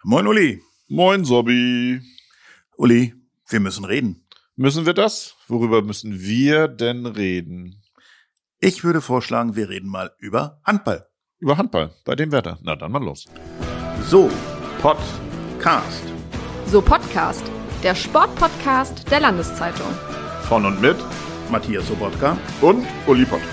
Moin Uli. Moin Sobby. Uli, wir müssen reden. Müssen wir das? Worüber müssen wir denn reden? Ich würde vorschlagen, wir reden mal über Handball. Über Handball, bei dem Wetter. Na dann mal los. So, Podcast. So Podcast, der Sportpodcast der Landeszeitung. Von und mit Matthias Sobotka und Uli Pott.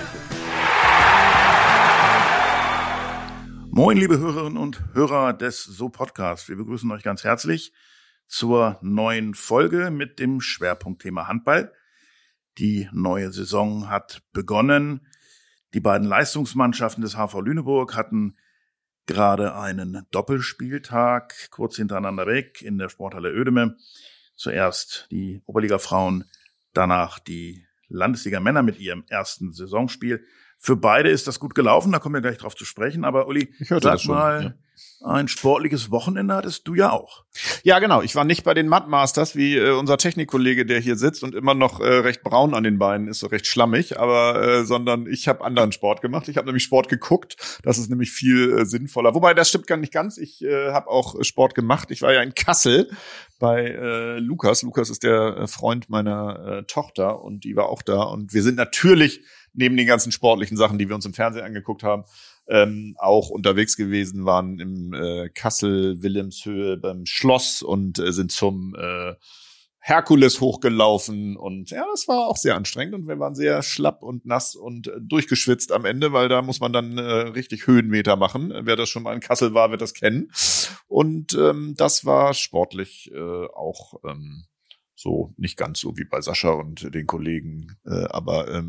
Moin, liebe Hörerinnen und Hörer des So Podcast. Wir begrüßen euch ganz herzlich zur neuen Folge mit dem Schwerpunktthema Handball. Die neue Saison hat begonnen. Die beiden Leistungsmannschaften des HV Lüneburg hatten gerade einen Doppelspieltag kurz hintereinander weg in der Sporthalle Oedeme. Zuerst die Oberliga-Frauen, danach die Landesliga-Männer mit ihrem ersten Saisonspiel. Für beide ist das gut gelaufen, da kommen wir gleich drauf zu sprechen. Aber Uli, sag mal, ein sportliches Wochenende hattest du ja auch. Ja, genau. Ich war nicht bei den Mud Masters, wie unser Technikkollege, der hier sitzt und immer noch recht braun an den Beinen ist, so recht schlammig, aber sondern ich habe anderen Sport gemacht. Ich habe nämlich Sport geguckt. Das ist nämlich viel sinnvoller. Wobei, das stimmt gar nicht ganz. Ich habe auch Sport gemacht. Ich war ja in Kassel bei Lukas. Lukas ist der Freund meiner Tochter und die war auch da. Und wir sind natürlich neben den ganzen sportlichen Sachen, die wir uns im Fernsehen angeguckt haben, auch unterwegs gewesen, waren im Kassel Wilhelmshöhe beim Schloss und sind zum Herkules hochgelaufen und ja, das war auch sehr anstrengend und wir waren sehr schlapp und nass und durchgeschwitzt am Ende, weil da muss man dann richtig Höhenmeter machen. Wer das schon mal in Kassel war, wird das kennen. Und das war sportlich auch so nicht ganz so wie bei Sascha und den Kollegen, aber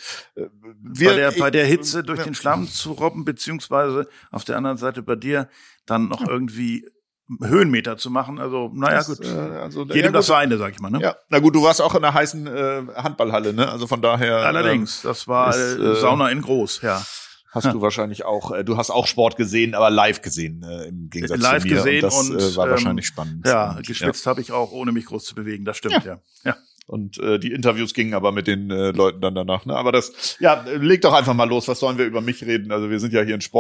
bei der Hitze durch den Schlamm zu robben, beziehungsweise auf der anderen Seite bei dir dann noch irgendwie Höhenmeter zu machen. Also, naja, gut. Jedem das seine, sag ich mal, ne? Ja, na gut, du warst auch in der heißen Handballhalle, ne? Also von daher. Allerdings, das war Sauna in groß, ja. Hast du wahrscheinlich auch, du hast auch Sport gesehen, aber live gesehen, im Gegensatz live zu mir. Gesehen und das war wahrscheinlich spannend. Ja, und, geschwitzt habe ich auch, ohne mich groß zu bewegen, das stimmt, ja. Und die Interviews gingen aber mit den Leuten dann danach, ne? Aber das, ja, leg doch einfach mal los, was sollen wir über mich reden? Also wir sind ja hier ein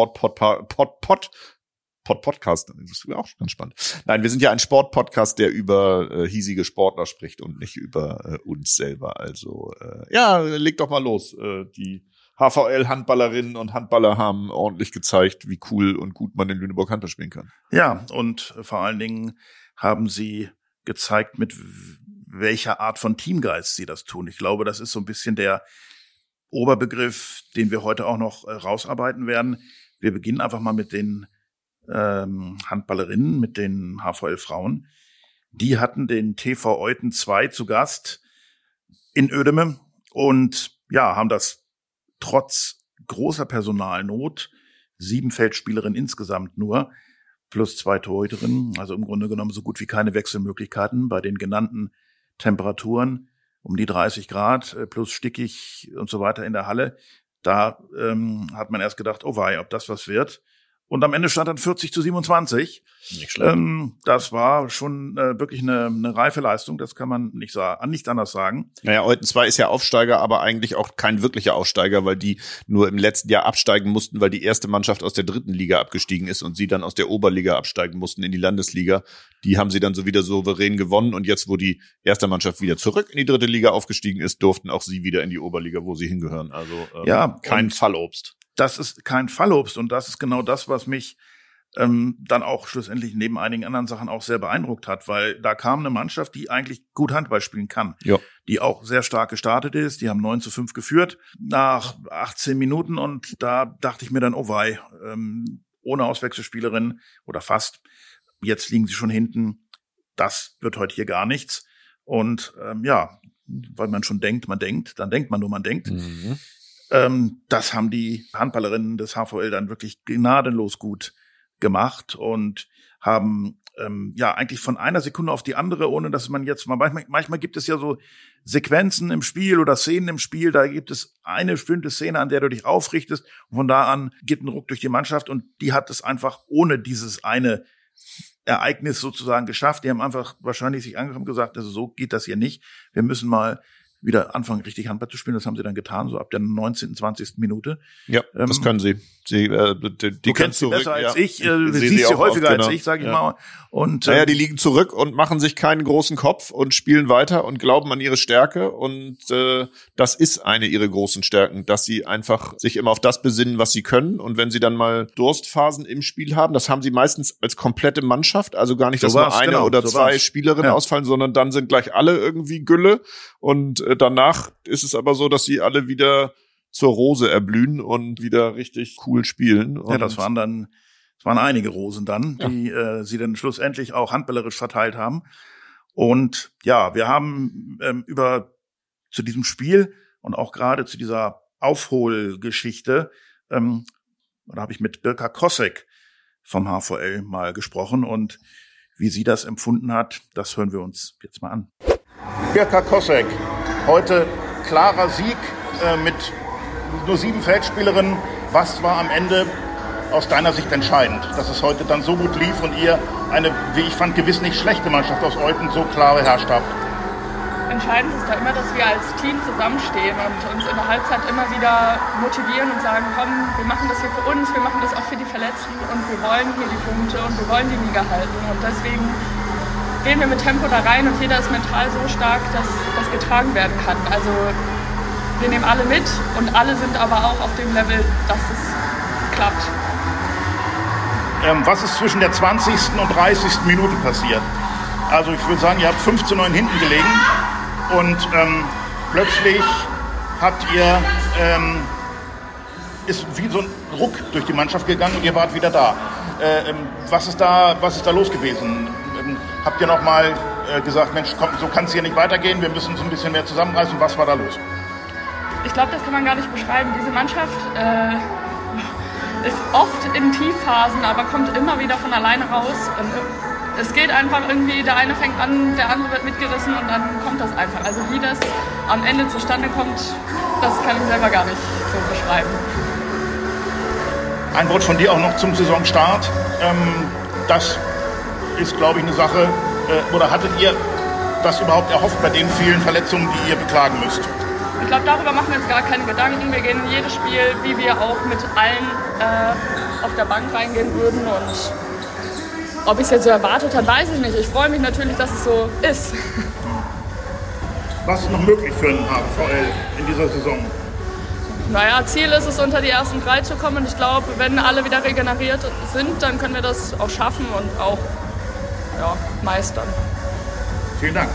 Podcast, das wäre auch ganz spannend. Nein, wir sind ja ein Sportpodcast, der über hiesige Sportler spricht und nicht über uns selber. Also ja, leg doch mal los. Die HVL-Handballerinnen und Handballer haben ordentlich gezeigt, wie cool und gut man in Lüneburg Handball spielen kann. Ja, und vor allen Dingen haben sie gezeigt, mit welcher Art von Teamgeist sie das tun. Ich glaube, das ist so ein bisschen der Oberbegriff, den wir heute auch noch rausarbeiten werden. Wir beginnen einfach mal mit den Handballerinnen, mit den HVL-Frauen. Die hatten den TV Euten 2 zu Gast in Oedeme und ja, haben das trotz großer Personalnot, 7 Feldspielerinnen insgesamt nur, plus 2 Torhüterinnen, also im Grunde genommen so gut wie keine Wechselmöglichkeiten bei den genannten Temperaturen, um die 30 Grad, plus stickig und so weiter in der Halle. Da hat man erst gedacht, oh wei, ob das was wird. Und am Ende stand dann 40-27. Nicht schlecht. Das war schon wirklich eine reife Leistung. Das kann man nicht anders sagen. Naja, Euten 2 ist ja Aufsteiger, aber eigentlich auch kein wirklicher Aufsteiger, weil die nur im letzten Jahr absteigen mussten, weil die erste Mannschaft aus der 3. Liga abgestiegen ist und sie dann aus der Oberliga absteigen mussten in die Landesliga. Die haben sie dann so wieder souverän gewonnen und jetzt, wo die erste Mannschaft wieder zurück in die 3. Liga aufgestiegen ist, durften auch sie wieder in die Oberliga, wo sie hingehören. Also kein Fallobst. Das ist kein Fallobst und das ist genau das, was mich dann auch schlussendlich neben einigen anderen Sachen auch sehr beeindruckt hat, weil da kam eine Mannschaft, die eigentlich gut Handball spielen kann, die auch sehr stark gestartet ist. Die haben 9-5 geführt nach 18 Minuten und da dachte ich mir dann, oh wei, ohne Auswechselspielerin oder fast, jetzt liegen sie schon hinten, das wird heute hier gar nichts. Und weil man schon denkt, dann denkt man nur, man denkt. Mhm. Das haben die Handballerinnen des HVL dann wirklich gnadenlos gut gemacht und haben eigentlich von einer Sekunde auf die andere, ohne dass man jetzt mal, manchmal gibt es ja so Sequenzen im Spiel oder Szenen im Spiel, da gibt es eine bestimmte Szene, an der du dich aufrichtest und von da an geht ein Ruck durch die Mannschaft und die hat es einfach ohne dieses eine Ereignis sozusagen geschafft. Die haben einfach wahrscheinlich sich angekommen und gesagt, also so geht das hier nicht. Wir müssen mal wieder anfangen, richtig Handball zu spielen. Das haben sie dann getan, so ab der 19., 20. Minute. Ja, das können sie. Du kennst sie besser als ich, du siehst sie häufiger als ich, sag ich mal. Und naja, die liegen zurück und machen sich keinen großen Kopf und spielen weiter und glauben an ihre Stärke. Und das ist eine ihrer großen Stärken, dass sie einfach sich immer auf das besinnen, was sie können. Und wenn sie dann mal Durstphasen im Spiel haben, das haben sie meistens als komplette Mannschaft, also gar nicht, dass nur eine oder zwei Spielerinnen ausfallen, sondern dann sind gleich alle irgendwie Gülle. Und danach ist es aber so, dass sie alle wieder zur Rose erblühen und wieder richtig cool spielen. Und ja, das waren einige Rosen dann, die sie dann schlussendlich auch handballerisch verteilt haben. Und ja, wir haben zu diesem Spiel und auch gerade zu dieser Aufholgeschichte, da habe ich mit Birka Kosek vom HVL mal gesprochen, und wie sie das empfunden hat, das hören wir uns jetzt mal an. Birka Kosek, heute klarer Sieg mit nur 7 Feldspielerinnen. Was war am Ende aus deiner Sicht entscheidend, dass es heute dann so gut lief und ihr eine, wie ich fand, gewiss nicht schlechte Mannschaft aus Olten so klar beherrscht habt? Entscheidend ist da immer, dass wir als Team zusammenstehen und uns in der Halbzeit immer wieder motivieren und sagen, komm, wir machen das hier für uns, wir machen das auch für die Verletzten und wir wollen hier die Punkte und wir wollen die Liga halten. Und deswegen gehen wir mit Tempo da rein und jeder ist mental so stark, dass das getragen werden kann. Also wir nehmen alle mit und alle sind aber auch auf dem Level, dass es klappt. Was ist zwischen der 20. und 30. Minute passiert? Also ich würde sagen, ihr habt 5:9 hinten gelegen und plötzlich habt ihr, ist wie so ein Ruck durch die Mannschaft gegangen und ihr wart wieder da. Was ist da los gewesen? Habt ihr nochmal gesagt, Mensch, komm, so kann es hier nicht weitergehen, wir müssen uns ein bisschen mehr zusammenreißen. Was war da los? Ich glaube, das kann man gar nicht beschreiben. Diese Mannschaft ist oft in Tiefphasen, aber kommt immer wieder von alleine raus. Und es geht einfach irgendwie, der eine fängt an, der andere wird mitgerissen und dann kommt das einfach. Also wie das am Ende zustande kommt, das kann ich selber gar nicht so beschreiben. Ein Wort von dir auch noch zum Saisonstart. Das ist, glaube ich, eine Sache, oder hattet ihr das überhaupt erhofft bei den vielen Verletzungen, die ihr beklagen müsst? Ich glaube, darüber machen wir uns gar keine Gedanken. Wir gehen in jedes Spiel, wie wir auch mit allen auf der Bank reingehen würden. Und ob ich es jetzt so erwartet habe, weiß ich nicht. Ich freue mich natürlich, dass es so ist. Was ist noch möglich für den HVL in dieser Saison? Naja, Ziel ist es, unter die ersten 3 zu kommen. Ich glaube, wenn alle wieder regeneriert sind, dann können wir das auch schaffen und auch meistern. Vielen Dank.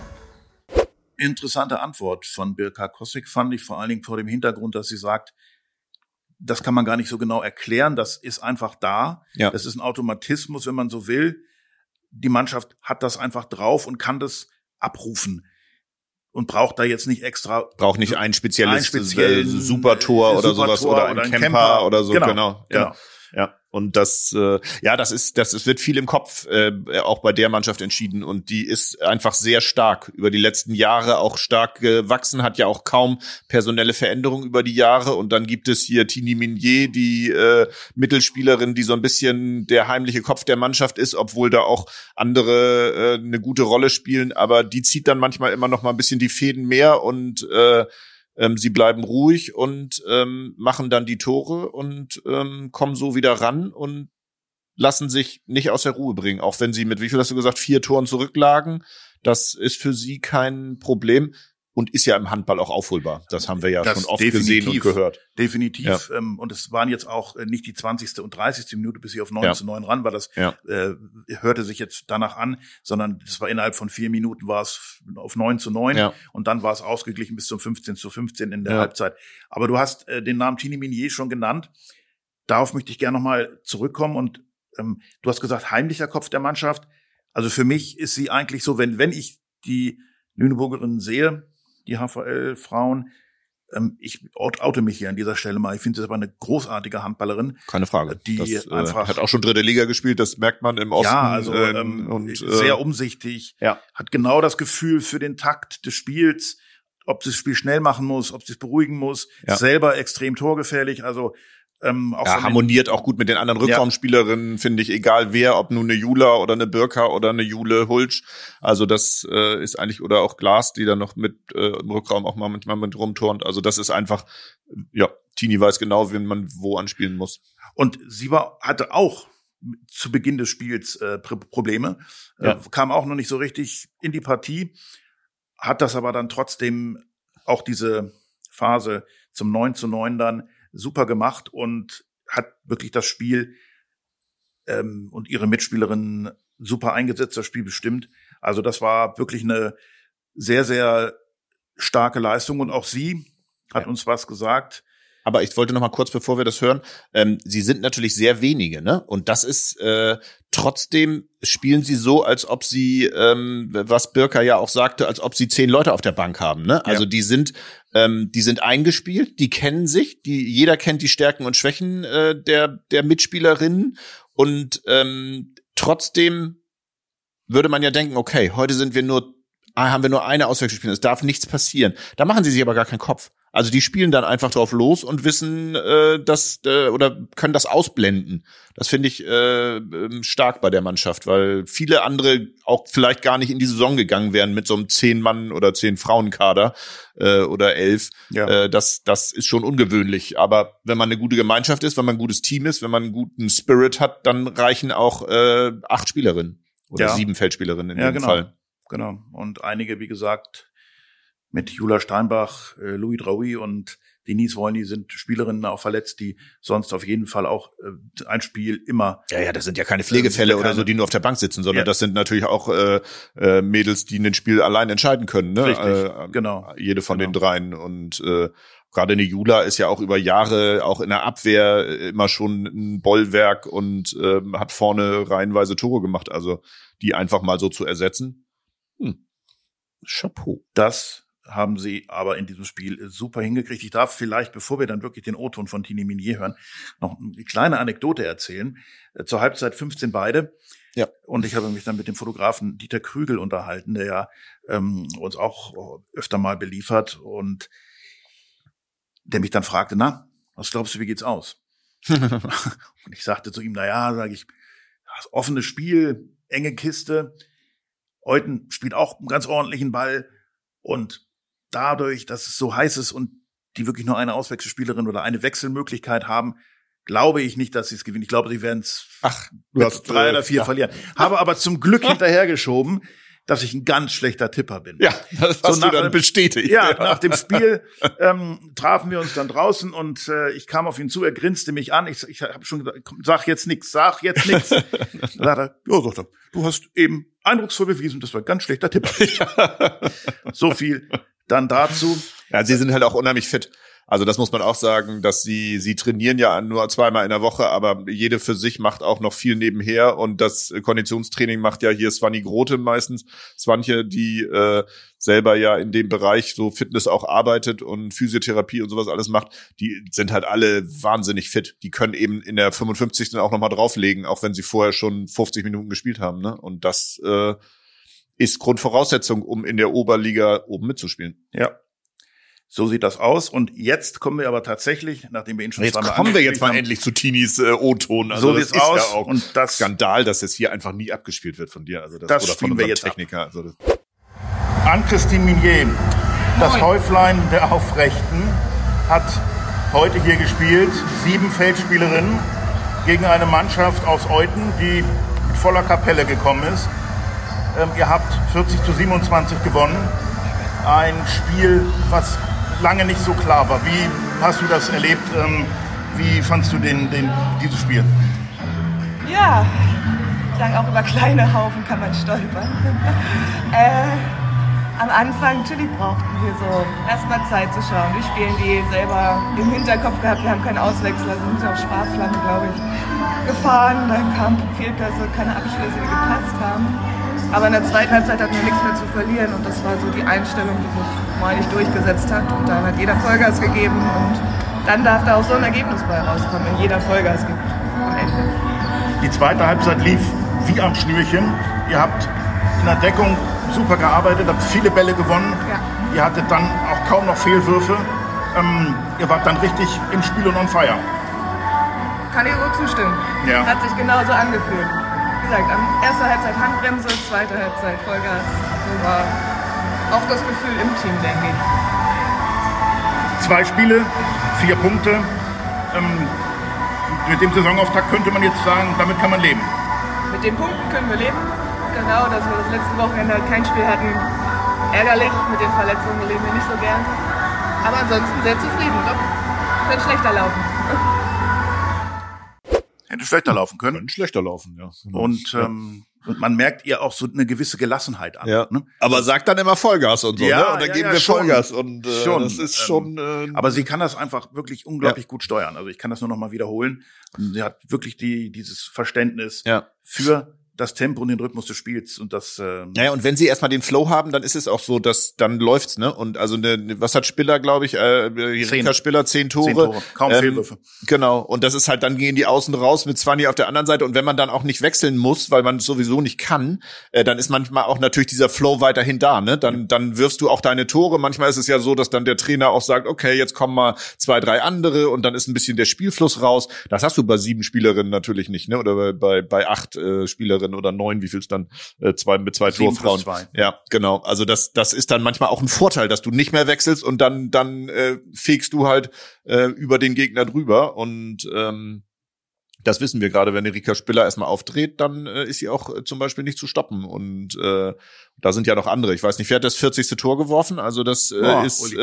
Interessante Antwort von Birka Kosek fand ich, vor allen Dingen vor dem Hintergrund, dass sie sagt, das kann man gar nicht so genau erklären, das ist einfach da. Ja. Das ist ein Automatismus, wenn man so will. Die Mannschaft hat das einfach drauf und kann das abrufen und braucht da jetzt nicht extra. Braucht nicht ein spezielles Supertor oder sowas oder ein Camper oder so. Genau. Ja. Und das wird viel im Kopf auch bei der Mannschaft entschieden und die ist einfach sehr stark über die letzten Jahre auch stark gewachsen, hat ja auch kaum personelle Veränderungen über die Jahre und dann gibt es hier Tini Minier, die Mittelspielerin, die so ein bisschen der heimliche Kopf der Mannschaft ist, obwohl da auch andere eine gute Rolle spielen, aber die zieht dann manchmal immer noch mal ein bisschen die Fäden mehr und sie bleiben ruhig und machen dann die Tore und kommen so wieder ran und lassen sich nicht aus der Ruhe bringen. Auch wenn sie mit, wie viel hast du gesagt, 4 Toren zurücklagen. Das ist für sie kein Problem und ist ja im Handball auch aufholbar. Das haben wir ja schon oft gesehen und gehört. Definitiv. Ja. Und es waren jetzt auch nicht die 20. und 30. Minute, bis sie auf 9:9 ran war. Das hörte sich jetzt danach an, sondern es war innerhalb von 4 Minuten war es auf 9:9 und dann war es ausgeglichen bis zum 15:15 in der Halbzeit. Aber du hast den Namen Tini Minier schon genannt. Darauf möchte ich gerne nochmal zurückkommen und du hast gesagt, heimlicher Kopf der Mannschaft. Also für mich ist sie eigentlich so, wenn ich die Lüneburgerinnen sehe, die HVL-Frauen, ich oute mich hier an dieser Stelle mal. Ich finde sie aber eine großartige Handballerin. Keine Frage. Die einfach hat auch schon 3. Liga gespielt, das merkt man im Osten. Ja, also sehr umsichtig. Ja. Hat genau das Gefühl für den Takt des Spiels, ob sie das Spiel schnell machen muss, ob sie es beruhigen muss. Ja. Selber extrem torgefährlich. Also Harmoniert auch gut mit den anderen Rückraumspielerinnen, finde ich, egal wer, ob nun eine Jula oder eine Birka oder eine Jule Hulsch. Also das ist eigentlich, oder auch Glas, die dann noch mit im Rückraum auch mal manchmal mit rumturnt. Also das ist einfach, Tini weiß genau, wen man wo anspielen muss. Und sie hatte auch zu Beginn des Spiels Probleme, kam auch noch nicht so richtig in die Partie, hat das aber dann trotzdem auch diese Phase zum 9:9 dann super gemacht und hat wirklich das Spiel und ihre Mitspielerinnen super eingesetzt, das Spiel bestimmt. Also das war wirklich eine sehr, sehr starke Leistung und auch sie hat uns was gesagt. Aber ich wollte noch mal kurz, bevor wir das hören, sie sind natürlich sehr wenige, ne? Und das ist trotzdem spielen sie so, als ob sie, was Birka ja auch sagte, als ob sie 10 Leute auf der Bank haben, ne? Also die sind eingespielt, die kennen sich, jeder kennt die Stärken und Schwächen der Mitspielerinnen und trotzdem würde man ja denken, okay, heute haben wir nur eine Auswechselspielerin, es darf nichts passieren. Da machen sie sich aber gar keinen Kopf. Also die spielen dann einfach drauf los und wissen, oder können das ausblenden. Das finde ich stark bei der Mannschaft, weil viele andere auch vielleicht gar nicht in die Saison gegangen wären mit so einem 10-Mann- oder 10-Frauen-Kader oder 11. Ja. Das ist schon ungewöhnlich. Aber wenn man eine gute Gemeinschaft ist, wenn man ein gutes Team ist, wenn man einen guten Spirit hat, dann reichen auch 8 Spielerinnen oder 7 Feldspielerinnen in dem Fall. Genau. Und einige, wie gesagt, mit Jula Steinbach, Louis Draoui und Denise Wolny sind Spielerinnen auch verletzt, die sonst auf jeden Fall auch ein Spiel immer. Ja, das sind ja keine Pflegefälle oder so, die nur auf der Bank sitzen, sondern das sind natürlich auch Mädels, die ein Spiel allein entscheiden können. Ne? Richtig, genau. Jede von den dreien. Und gerade eine Jula ist ja auch über Jahre auch in der Abwehr immer schon ein Bollwerk und hat vorne reihenweise Tore gemacht. Also die einfach mal so zu ersetzen. Chapeau. Das haben sie aber in diesem Spiel super hingekriegt. Ich darf vielleicht, bevor wir dann wirklich den O-Ton von Tini Minier hören, noch eine kleine Anekdote erzählen. Zur Halbzeit 15 beide. Ja. Und ich habe mich dann mit dem Fotografen Dieter Krügel unterhalten, der ja uns auch öfter mal beliefert und der mich dann fragte, na, was glaubst du, wie geht's aus? Und ich sagte zu ihm, sage ich, das offene Spiel, enge Kiste. Euthen spielt auch einen ganz ordentlichen Ball und dadurch, dass es so heiß ist und die wirklich nur eine Auswechselspielerin oder eine Wechselmöglichkeit haben, glaube ich nicht, dass sie es gewinnen. Ich glaube, sie werden es 3 oder 4 verlieren. Habe aber zum Glück hinterhergeschoben, dass ich ein ganz schlechter Tipper bin. Ja, das hast du dann bestätigt. Ja, nach dem Spiel trafen wir uns dann draußen und ich kam auf ihn zu, er grinste mich an. Ich habe schon gesagt, sag jetzt nix. Da sagt er, du hast eben eindrucksvoll bewiesen, dass du ein ganz schlechter Tipper bist. So viel dann dazu. Ja, sie sind halt auch unheimlich fit. Also das muss man auch sagen, dass sie trainieren ja nur 2-mal in der Woche, aber jede für sich macht auch noch viel nebenher und das Konditionstraining macht ja hier Svanny Grote meistens. Swantje, die selber ja in dem Bereich so Fitness auch arbeitet und Physiotherapie und sowas alles macht, die sind halt alle wahnsinnig fit. Die können eben in der 55. auch nochmal drauflegen, auch wenn sie vorher schon 50 Minuten gespielt haben, ne? Und das ist Grundvoraussetzung, um in der Oberliga oben mitzuspielen. Ja. So sieht das aus. Und jetzt kommen wir aber tatsächlich, nachdem wir ihn schon zweimal kommen wir jetzt mal endlich zu Tinis O-Ton. Also so sieht's aus. Ja auch und das Skandal, dass es hier einfach nie abgespielt wird von dir. Also das oder von unserem jetzt Techniker. Also Anne-Christine Minier, das Häuflein der Aufrechten, hat heute hier gespielt. 7 Feldspielerinnen gegen eine Mannschaft aus Euthen, die mit voller Kapelle gekommen ist. Ihr habt 40-27 gewonnen. Ein Spiel, was lange nicht so klar war. Wie hast du das erlebt? Wie fandst du dieses Spiel? Ja, ich sage auch über kleine Haufen kann man stolpern. Am Anfang, natürlich brauchten wir so erstmal Zeit zu schauen. Wir spielen die selber im Hinterkopf gehabt, wir haben keinen Auswechsler, sind auf Sparflamme, glaube ich, gefahren. Dann kamen Fehlpässe, keine Abschlüsse, die gepasst haben. Aber in der zweiten Halbzeit hatten wir nichts mehr zu verlieren und das war so die Einstellung, die sich mal nicht durchgesetzt hat. Und dann hat jeder Vollgas gegeben und dann darf da auch so ein Ergebnis bei rauskommen, wenn jeder Vollgas gibt am Ende. Die zweite Halbzeit lief wie am Schnürchen. Ihr habt in der Deckung super gearbeitet, habt viele Bälle gewonnen. Ja. Ihr hattet dann auch kaum noch Fehlwürfe. Ihr wart dann richtig im Spiel und on fire. kann ich so zustimmen. Ja. Hat sich genauso angefühlt. Wie gesagt, erste Halbzeit Handbremse, zweite Halbzeit Vollgas. So war auch das Gefühl im Team, denke ich. 2 Spiele, 4 Punkte. Mit dem Saisonauftakt könnte man jetzt sagen, damit kann man leben. Mit den Punkten können wir leben. Genau, dass wir das letzte Wochenende halt kein Spiel hatten. Ärgerlich, mit den Verletzungen leben wir nicht so gern. Aber ansonsten sehr zufrieden. Doch, könnte schlechter laufen. Hätte schlechter laufen können. Könnte schlechter laufen, ja. Und man merkt ihr auch so eine gewisse Gelassenheit an. Ja. Ne? Aber sagt dann immer Vollgas und so, Ja, ne? Und dann ja, geben ja, wir schon. Vollgas und Schon. das ist schon. Aber sie kann das einfach wirklich unglaublich gut steuern. Also ich kann das nur noch mal wiederholen. Und sie hat wirklich dieses Verständnis für das Tempo und den Rhythmus des Spiels und das. Naja, und wenn sie erstmal den Flow haben, dann ist es auch so, dass dann läuft's, ne? Und also was hat Spiller, glaube ich, Rika Spiller 10 Tore. 10 Tore, kaum Fehlwürfe. Genau. Und das ist halt, dann gehen die außen raus mit Zwanni auf der anderen Seite. Und wenn man dann auch nicht wechseln muss, weil man es sowieso nicht kann, dann ist manchmal auch natürlich dieser Flow weiterhin da, ne? Dann wirfst du auch deine Tore. Manchmal ist es ja so, dass dann der Trainer auch sagt, okay, jetzt kommen mal 2, 3 andere und dann ist ein bisschen der Spielfluss raus. Das hast du bei 7 Spielerinnen natürlich nicht, ne? Oder bei 8 Spielerinnen oder 9, wie viel es dann? 2 mit 2 Torfrauen. 2. Ja, genau. Also das ist dann manchmal auch ein Vorteil, dass du nicht mehr wechselst und dann fegst du halt über den Gegner drüber. Und das wissen wir gerade, wenn Rika Spiller erstmal aufdreht, dann ist sie auch zum Beispiel nicht zu stoppen. Und da sind ja noch andere. Ich weiß nicht, wer hat das 40. Tor geworfen? Also das ist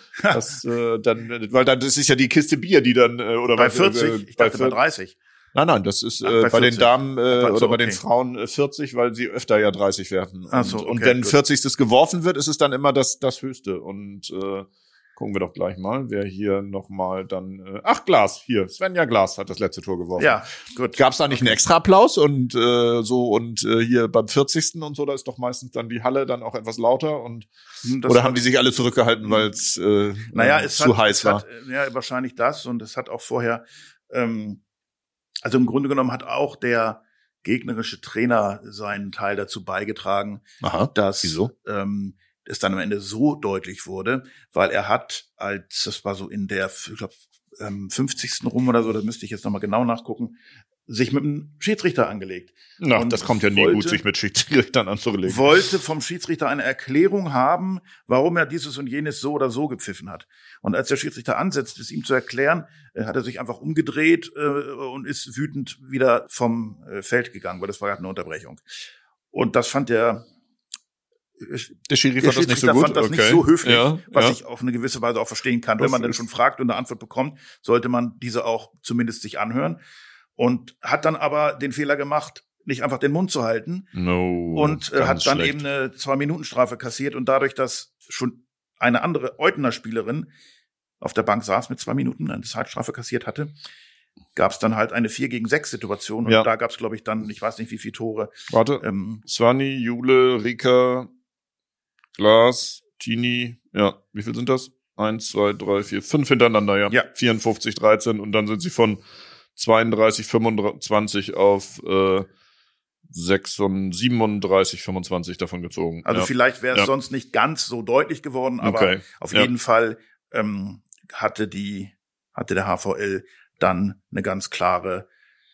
dann, weil dann das ist ja die Kiste Bier, die dann oder bei 40, ich dachte bei 30. Nein, das ist bei den Damen oder bei den Frauen 40, weil sie öfter ja 30 werfen. Und wenn 40. geworfen wird, ist es dann immer das Höchste. Und gucken wir doch gleich mal, wer hier nochmal dann Glas, hier, Svenja Glas hat das letzte Tor geworfen. Ja, gut. Gab's da nicht einen extra Applaus und hier beim 40. und so, da ist doch meistens dann die Halle dann auch etwas lauter und oder haben die sich alle zurückgehalten, weil es zu heiß war? Ja, wahrscheinlich das, und es hat auch vorher also im Grunde genommen hat auch der gegnerische Trainer seinen Teil dazu beigetragen, dass es dann am Ende so deutlich wurde, weil er hat, das war so in der, ich glaube, 50. rum oder so, das müsste ich jetzt nochmal genau nachgucken, sich mit dem Schiedsrichter angelegt. Na, das kommt ja nie gut, sich mit Schiedsrichtern anzulegen. Wollte vom Schiedsrichter eine Erklärung haben, warum er dieses und jenes so oder so gepfiffen hat. Und als der Schiedsrichter ansetzt, es ihm zu erklären, hat er sich einfach umgedreht und ist wütend wieder vom Feld gegangen, weil das war ja eine Unterbrechung. Und das fand der Schiedsrichter fand das nicht so höflich, was ich auf eine gewisse Weise auch verstehen kann. Wenn man dann schon fragt und eine Antwort bekommt, sollte man diese auch zumindest sich anhören. Und hat dann aber den Fehler gemacht, nicht einfach den Mund zu halten. Und hat dann eben eine 2-Minuten-Strafe kassiert. Und dadurch, dass schon eine andere Eutener Spielerin auf der Bank saß mit 2 Minuten, eine Zeitstrafe kassiert hatte, gab es dann halt eine 4-gegen-6-Situation. Und da gab es, glaube ich, dann, ich weiß nicht, wie viele Tore. Warte, Swanni, Jule, Rika, Glas, Tini, wie viel sind das? 1, 2, 3, 4, 5 hintereinander, ja. 54, 13 und dann sind sie von 32, 25 auf 37, 25 davon gezogen. Also vielleicht wäre es sonst nicht ganz so deutlich geworden, aber auf jeden Fall hatte der HVL dann den ganz klaren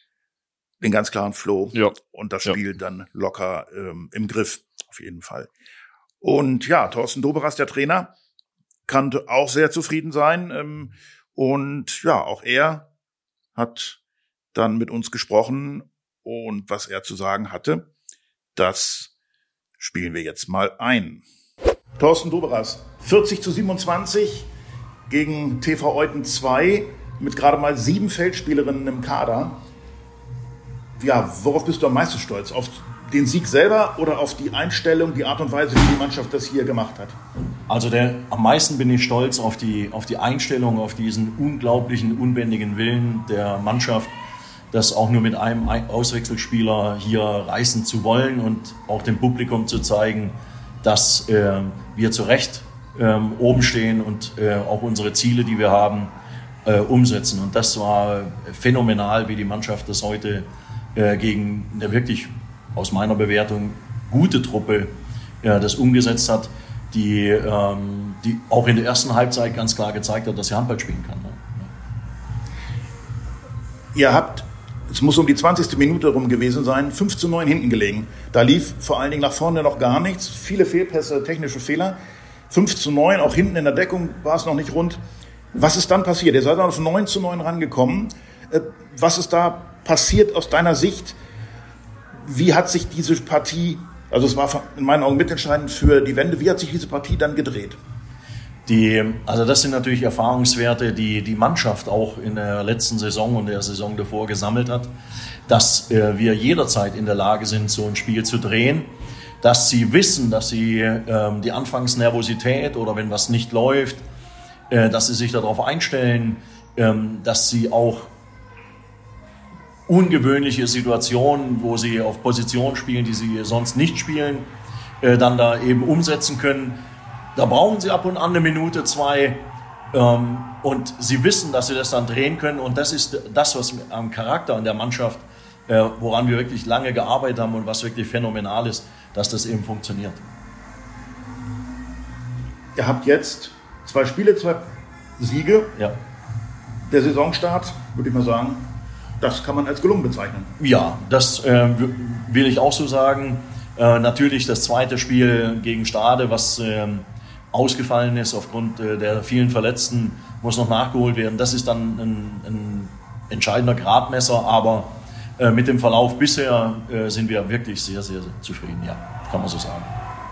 Flow und das Spiel dann locker im Griff, auf jeden Fall. Und ja, Thorsten Doberas, der Trainer, kann auch sehr zufrieden sein. Und ja, auch er hat dann mit uns gesprochen und was er zu sagen hatte, das spielen wir jetzt mal ein. Thorsten Doberas, 40-27 gegen TV Euten 2 mit gerade mal 7 Feldspielerinnen im Kader. Ja, worauf bist du am meisten stolz? Auf den Sieg selber oder auf die Einstellung, die Art und Weise, wie die Mannschaft das hier gemacht hat? Also am meisten bin ich stolz auf die Einstellung, auf diesen unglaublichen, unbändigen Willen der Mannschaft, das auch nur mit einem Auswechselspieler hier reißen zu wollen und auch dem Publikum zu zeigen, dass wir zu Recht oben stehen und auch unsere Ziele, die wir haben, umsetzen. Und das war phänomenal, wie die Mannschaft das heute gegen eine wirklich, aus meiner Bewertung, gute Truppe das umgesetzt hat, die auch in der ersten Halbzeit ganz klar gezeigt hat, dass sie Handball spielen kann. Ne? Ihr habt, es muss um die 20. Minute rum gewesen sein, 5:9 hinten gelegen. Da lief vor allen Dingen nach vorne noch gar nichts. Viele Fehlpässe, technische Fehler. 5:9, auch hinten in der Deckung war es noch nicht rund. Was ist dann passiert? Ihr seid auf 9:9 rangekommen. Was ist da passiert aus deiner Sicht? Wie hat sich diese Partie, also es war in meinen Augen mitentscheidend für die Wende, wie hat sich diese Partie dann gedreht? Also das sind natürlich Erfahrungswerte, die Mannschaft auch in der letzten Saison und der Saison davor gesammelt hat, dass wir jederzeit in der Lage sind, so ein Spiel zu drehen, dass sie wissen, dass sie die Anfangsnervosität oder wenn was nicht läuft, dass sie sich darauf einstellen, dass sie auch ungewöhnliche Situationen, wo sie auf Positionen spielen, die sie sonst nicht spielen, dann da eben umsetzen können. Da brauchen sie ab und an 1 Minute, 2 und sie wissen, dass sie das dann drehen können und das ist das, was am Charakter an der Mannschaft, woran wir wirklich lange gearbeitet haben und was wirklich phänomenal ist, dass das eben funktioniert. Ihr habt jetzt 2 Spiele, 2 Siege. Ja. Der Saisonstart, würde ich mal sagen, das kann man als gelungen bezeichnen. Ja, das will ich auch so sagen. Natürlich das zweite Spiel gegen Stade, was ausgefallen ist aufgrund der vielen Verletzten, muss noch nachgeholt werden. Das ist dann ein entscheidender Gradmesser, aber mit dem Verlauf bisher sind wir wirklich sehr, sehr zufrieden. Ja, kann man so sagen.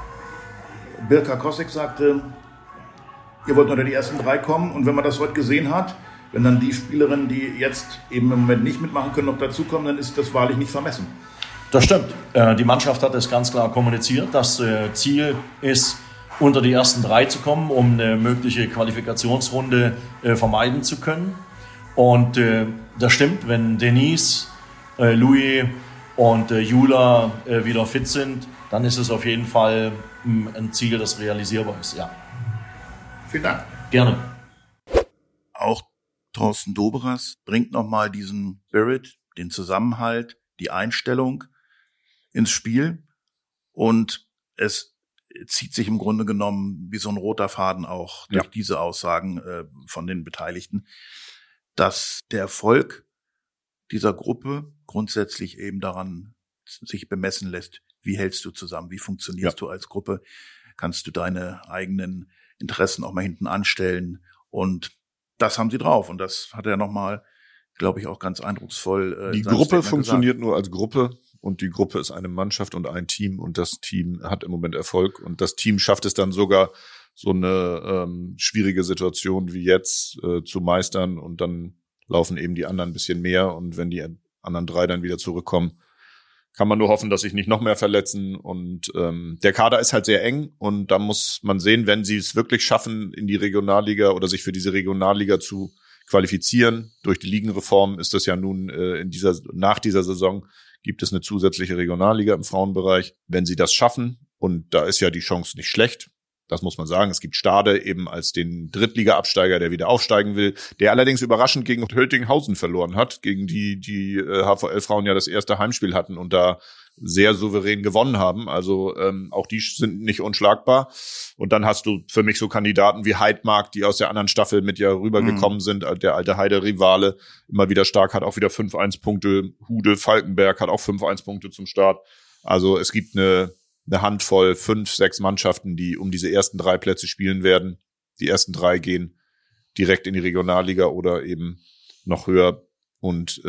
Birka Kosek sagte, ihr wollt unter die ersten 3 kommen und wenn man das heute gesehen hat, wenn dann die Spielerinnen, die jetzt eben im Moment nicht mitmachen können, noch dazukommen, dann ist das wahrlich nicht vermessen. Das stimmt. Die Mannschaft hat es ganz klar kommuniziert. Das Ziel ist, unter die ersten 3 zu kommen, um eine mögliche Qualifikationsrunde vermeiden zu können. Und das stimmt, wenn Denise, Louis und Jula wieder fit sind, dann ist es auf jeden Fall ein Ziel, das realisierbar ist. Ja. Vielen Dank. Gerne. Auch Thorsten Doberas bringt nochmal diesen Spirit, den Zusammenhalt, die Einstellung ins Spiel und es zieht sich im Grunde genommen wie so ein roter Faden auch durch diese Aussagen von den Beteiligten, dass der Erfolg dieser Gruppe grundsätzlich eben daran sich bemessen lässt, wie hältst du zusammen, wie funktionierst du als Gruppe, kannst du deine eigenen Interessen auch mal hinten anstellen und das haben sie drauf und das hat er nochmal, glaube ich, auch ganz eindrucksvoll die Gruppe funktioniert nur als Gruppe und die Gruppe ist eine Mannschaft und ein Team und das Team hat im Moment Erfolg und das Team schafft es dann sogar, so eine schwierige Situation wie jetzt zu meistern und dann laufen eben die anderen ein bisschen mehr und wenn die anderen 3 dann wieder zurückkommen, kann man nur hoffen, dass sich nicht noch mehr verletzen und der Kader ist halt sehr eng und da muss man sehen, wenn sie es wirklich schaffen, in die Regionalliga oder sich für diese Regionalliga zu qualifizieren. Durch die Ligenreform ist das ja nun nach dieser Saison gibt es eine zusätzliche Regionalliga im Frauenbereich. Wenn sie das schaffen und da ist ja die Chance nicht schlecht, das muss man sagen. Es gibt Stade eben als den Drittliga-Absteiger, der wieder aufsteigen will, der allerdings überraschend gegen Höltinghausen verloren hat, gegen die HVL-Frauen ja das erste Heimspiel hatten und da sehr souverän gewonnen haben. Also auch die sind nicht unschlagbar. Und dann hast du für mich so Kandidaten wie Heidmark, die aus der anderen Staffel mit ja rübergekommen sind. Der alte Heide-Rivale, immer wieder stark, hat auch wieder 5-1 Punkte. Hude Falkenberg hat auch 5-1 Punkte zum Start. Also es gibt eine Handvoll, 5, 6 Mannschaften, die um diese ersten 3 Plätze spielen werden. Die ersten 3 gehen direkt in die Regionalliga oder eben noch höher und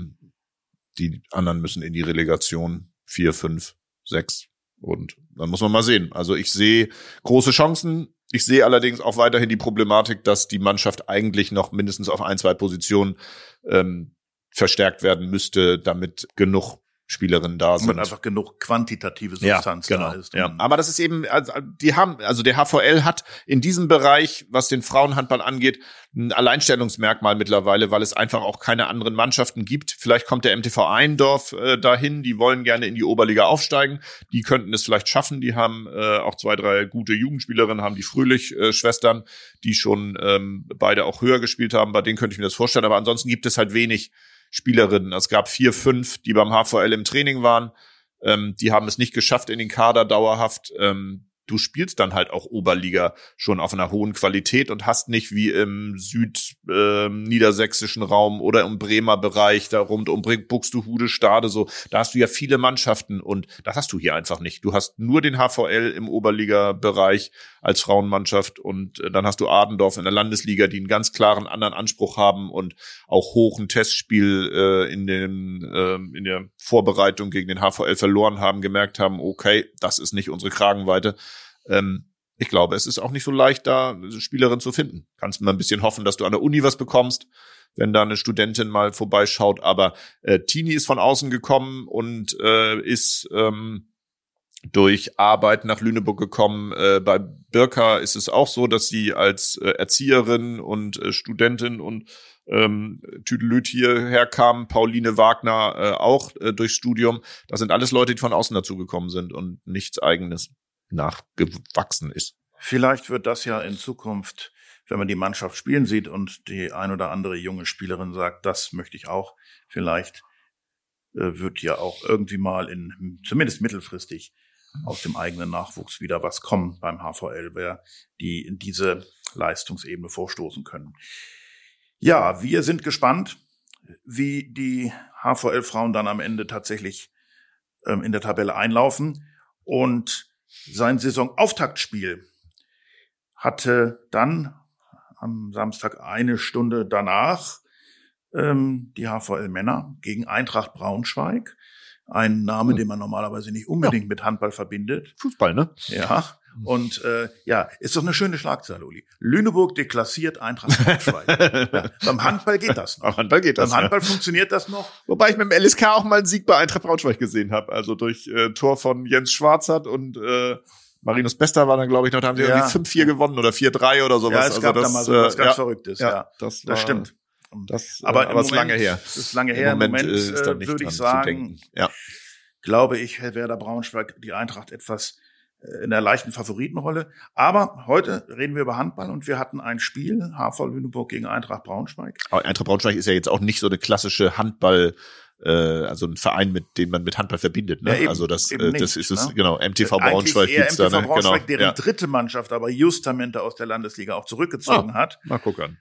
die anderen müssen in die Relegation 4, 5, 6 und dann muss man mal sehen. Also ich sehe große Chancen. Ich sehe allerdings auch weiterhin die Problematik, dass die Mannschaft eigentlich noch mindestens auf 1, 2 Positionen verstärkt werden müsste, damit genug Spielerinnen da sind. Und einfach genug quantitative Substanz da ist. Ja. Aber das ist eben, also der HVL hat in diesem Bereich, was den Frauenhandball angeht, ein Alleinstellungsmerkmal mittlerweile, weil es einfach auch keine anderen Mannschaften gibt. Vielleicht kommt der MTV Eindorf dahin, die wollen gerne in die Oberliga aufsteigen. Die könnten es vielleicht schaffen. Die haben auch 2, 3 gute Jugendspielerinnen, haben die Fröhlich-Schwestern, die schon beide auch höher gespielt haben. Bei denen könnte ich mir das vorstellen. Aber ansonsten gibt es halt wenig Spielerinnen. Es gab 4, 5, die beim HVL im Training waren. Die haben es nicht geschafft in den Kader dauerhaft. du spielst dann halt auch Oberliga schon auf einer hohen Qualität und hast nicht wie im niedersächsischen Raum oder im Bremer Bereich da rund um Buxtehude, Stade, so, da hast du ja viele Mannschaften und das hast du hier einfach nicht. Du hast nur den HVL im Oberliga-Bereich als Frauenmannschaft und dann hast du Adendorf in der Landesliga, die einen ganz klaren anderen Anspruch haben und auch hoch ein Testspiel in der Vorbereitung gegen den HVL verloren haben, gemerkt haben, okay, das ist nicht unsere Kragenweite. Ich glaube, es ist auch nicht so leicht, da eine Spielerin zu finden. Kannst mal ein bisschen hoffen, dass du an der Uni was bekommst, wenn da eine Studentin mal vorbeischaut. Aber Tini ist von außen gekommen und ist durch Arbeit nach Lüneburg gekommen. Bei Birka ist es auch so, dass sie als Erzieherin und Studentin und Tüdelüt hierher kam, Pauline Wagner auch durchs Studium. Das sind alles Leute, die von außen dazugekommen sind und nichts Eigenes nachgewachsen ist. Vielleicht wird das ja in Zukunft, wenn man die Mannschaft spielen sieht und die ein oder andere junge Spielerin sagt, das möchte ich auch, vielleicht wird ja auch irgendwie mal zumindest mittelfristig aus dem eigenen Nachwuchs wieder was kommen beim HVL, die in diese Leistungsebene vorstoßen können. Ja, wir sind gespannt, wie die HVL-Frauen dann am Ende tatsächlich in der Tabelle einlaufen. Und sein Saisonauftaktspiel hatte dann am Samstag eine Stunde danach die HVL-Männer gegen Eintracht Braunschweig. Ein Name, den man normalerweise nicht unbedingt mit Handball verbindet. Fußball, ne? Ja. Und ist doch eine schöne Schlagzeile, Uli. Lüneburg deklassiert Eintracht Braunschweig. Ja, beim Handball geht das noch. Beim Handball funktioniert das noch. Wobei ich mit dem LSK auch mal einen Sieg bei Eintracht Braunschweig gesehen habe. Also durch Tor von Jens Schwarzert und Marinus Bester war dann, glaube ich, noch, da haben sie irgendwie 5-4 gewonnen oder 4-3 oder sowas. Ja, es gab da mal so was ganz Verrücktes. Ja, das stimmt. Aber es ist lange her. Es ist lange her. Im Moment ist da nicht würde ich sagen, glaube ich, Werder Braunschweig die Eintracht etwas in der leichten Favoritenrolle. Aber heute reden wir über Handball und wir hatten ein Spiel, HV Lüneburg gegen Eintracht Braunschweig. Aber Eintracht Braunschweig ist ja jetzt auch nicht so eine klassische Handball, also ein Verein, den man mit Handball verbindet. Ne? Ja, eben, also das ist es, ne? Genau, MTV Braunschweig gibt's da. MTV Braunschweig, genau, deren dritte Mannschaft aber justamente aus der Landesliga auch zurückgezogen hat. Mal gucken.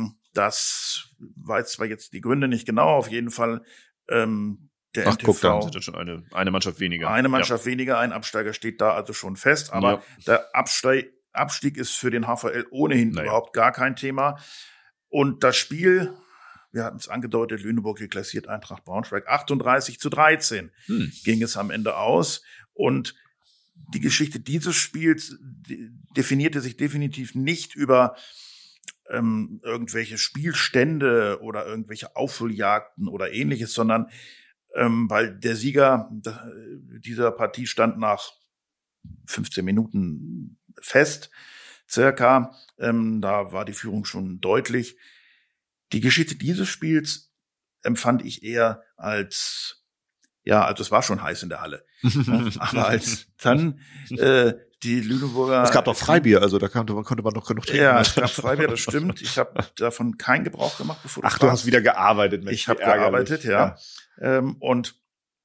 Das weiß zwar jetzt die Gründe nicht genau, auf jeden Fall der MTV, guck, da haben sie schon eine Mannschaft weniger. Eine Mannschaft weniger, ein Absteiger steht da also schon fest. Aber der Abstieg ist für den HVL ohnehin überhaupt gar kein Thema. Und das Spiel, wir hatten es angedeutet, Lüneburg deklassiert Eintracht Braunschweig, 38-13 ging es am Ende aus. Und die Geschichte dieses Spiels definierte sich definitiv nicht über irgendwelche Spielstände oder irgendwelche Aufholjagden oder ähnliches, sondern weil der Sieger dieser Partie stand nach 15 Minuten fest, circa. Da war die Führung schon deutlich. Die Geschichte dieses Spiels empfand ich eher als, also es war schon heiß in der Halle. Aber als dann die Lüneburger... Es gab doch Freibier, also da konnte man noch genug trinken. Ja, es gab Freibier, das stimmt. Ich habe davon keinen Gebrauch gemacht, bevor du du hast wieder gearbeitet. Mensch, ich habe gearbeitet, ja. Und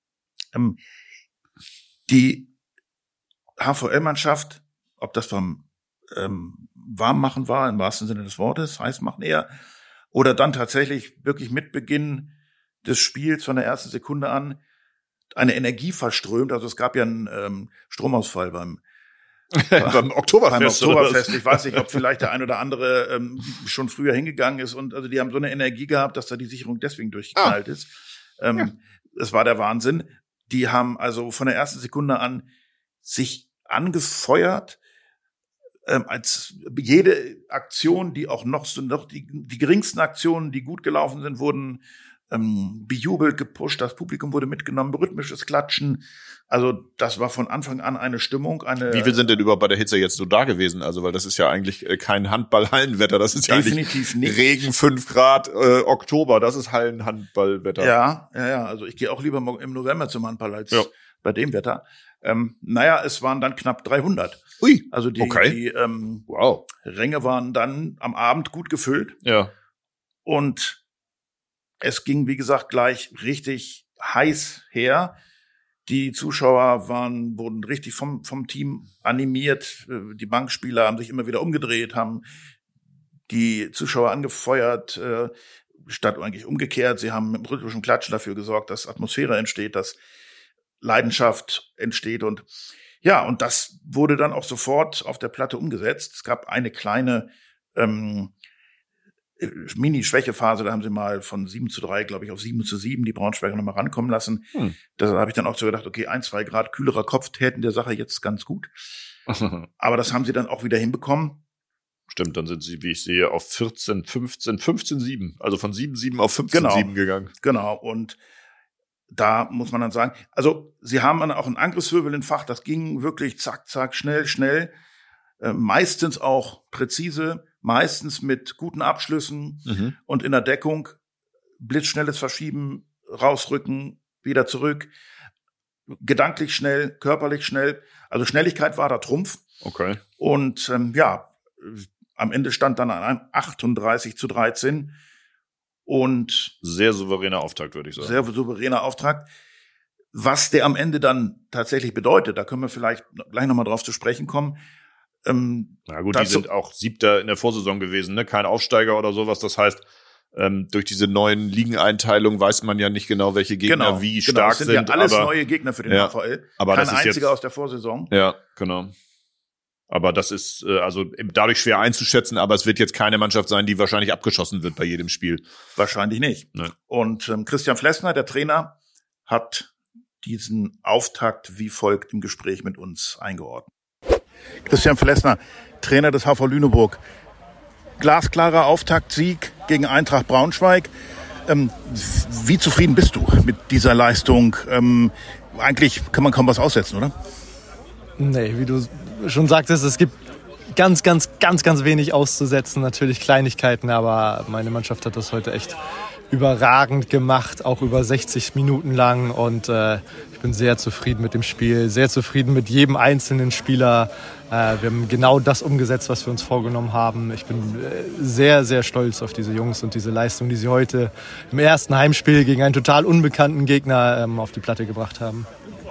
die HVL-Mannschaft, ob das beim Warmmachen war, im wahrsten Sinne des Wortes, heiß machen eher, oder dann tatsächlich wirklich mit Beginn des Spiels von der ersten Sekunde an eine Energie verströmt. Also es gab ja einen Stromausfall beim Oktoberfest. Ich weiß nicht, ob vielleicht der ein oder andere schon früher hingegangen ist und also die haben so eine Energie gehabt, dass da die Sicherung deswegen durchgeknallt ist. Das war der Wahnsinn. Die haben also von der ersten Sekunde an sich angefeuert, als jede Aktion, die auch noch die geringsten Aktionen, die gut gelaufen sind, wurden bejubelt, gepusht, das Publikum wurde mitgenommen, rhythmisches Klatschen. Also das war von Anfang an eine Stimmung. Wie viel sind denn überhaupt bei der Hitze jetzt so da gewesen? Also weil das ist ja eigentlich kein Handball-Hallenwetter, das ist definitiv ja nicht Regen 5 Grad, Oktober, das ist Hallenhandballwetter. Ja, also ich gehe auch lieber im November zum Handball als bei dem Wetter. Es waren dann knapp 300. Ui, also die Ränge waren dann am Abend gut gefüllt. Ja. Und es ging, wie gesagt, gleich richtig heiß her. Die Zuschauer wurden richtig vom Team animiert. Die Bankspieler haben sich immer wieder umgedreht, haben die Zuschauer angefeuert, statt eigentlich umgekehrt. Sie haben mit dem rhythmischen Klatschen dafür gesorgt, dass Atmosphäre entsteht, dass Leidenschaft entsteht. Und ja, und das wurde dann auch sofort auf der Platte umgesetzt. Es gab eine kleine Mini-Schwächephase, da haben sie mal von 7:3, glaube ich, auf 7:7 die Braunschweiger nochmal rankommen lassen. Da habe ich dann auch so gedacht, okay, 1-2 Grad kühlerer Kopf täten der Sache jetzt ganz gut. Aber das haben sie dann auch wieder hinbekommen. Stimmt, dann sind sie, wie ich sehe, auf 15-7, also von 7-7 auf 15-7 gegangen. Genau, und da muss man dann sagen, also sie haben dann auch einen Angriffswirbel in Fach, das ging wirklich zack, zack, schnell, meistens auch präzise, meistens mit guten Abschlüssen und in der Deckung blitzschnelles Verschieben, rausrücken, wieder zurück, gedanklich schnell, körperlich schnell, also Schnelligkeit war da Trumpf. Okay. Und am Ende stand dann ein 38:13 und sehr souveräner Auftakt, würde ich sagen. Sehr souveräner Auftakt. Was der am Ende dann tatsächlich bedeutet, da können wir vielleicht gleich nochmal drauf zu sprechen kommen. Na gut, die sind auch 7. in der Vorsaison gewesen, ne? Kein Aufsteiger oder sowas. Das heißt, durch diese neuen Ligeneinteilungen weiß man ja nicht genau, welche Gegner wie stark sind. Das sind ja alles neue Gegner für den HVL. Aber kein das ist einziger jetzt, aus der Vorsaison. Ja, genau. Aber das ist also dadurch schwer einzuschätzen, aber es wird jetzt keine Mannschaft sein, die wahrscheinlich abgeschossen wird bei jedem Spiel. Wahrscheinlich nicht. Nee. Und Christian Flessner, der Trainer, hat diesen Auftakt wie folgt im Gespräch mit uns eingeordnet. Christian Flessner, Trainer des HV Lüneburg. Glasklarer Auftaktsieg gegen Eintracht Braunschweig. Wie zufrieden bist du mit dieser Leistung? Eigentlich kann man kaum was aussetzen, oder? Nee, wie du schon sagtest, es gibt ganz wenig auszusetzen. Natürlich Kleinigkeiten, aber meine Mannschaft hat das heute echt überragend gemacht, auch über 60 Minuten lang. Und ich bin sehr zufrieden mit dem Spiel, sehr zufrieden mit jedem einzelnen Spieler. Wir haben genau das umgesetzt, was wir uns vorgenommen haben. Ich bin sehr, sehr stolz auf diese Jungs und diese Leistung, die sie heute im ersten Heimspiel gegen einen total unbekannten Gegner auf die Platte gebracht haben.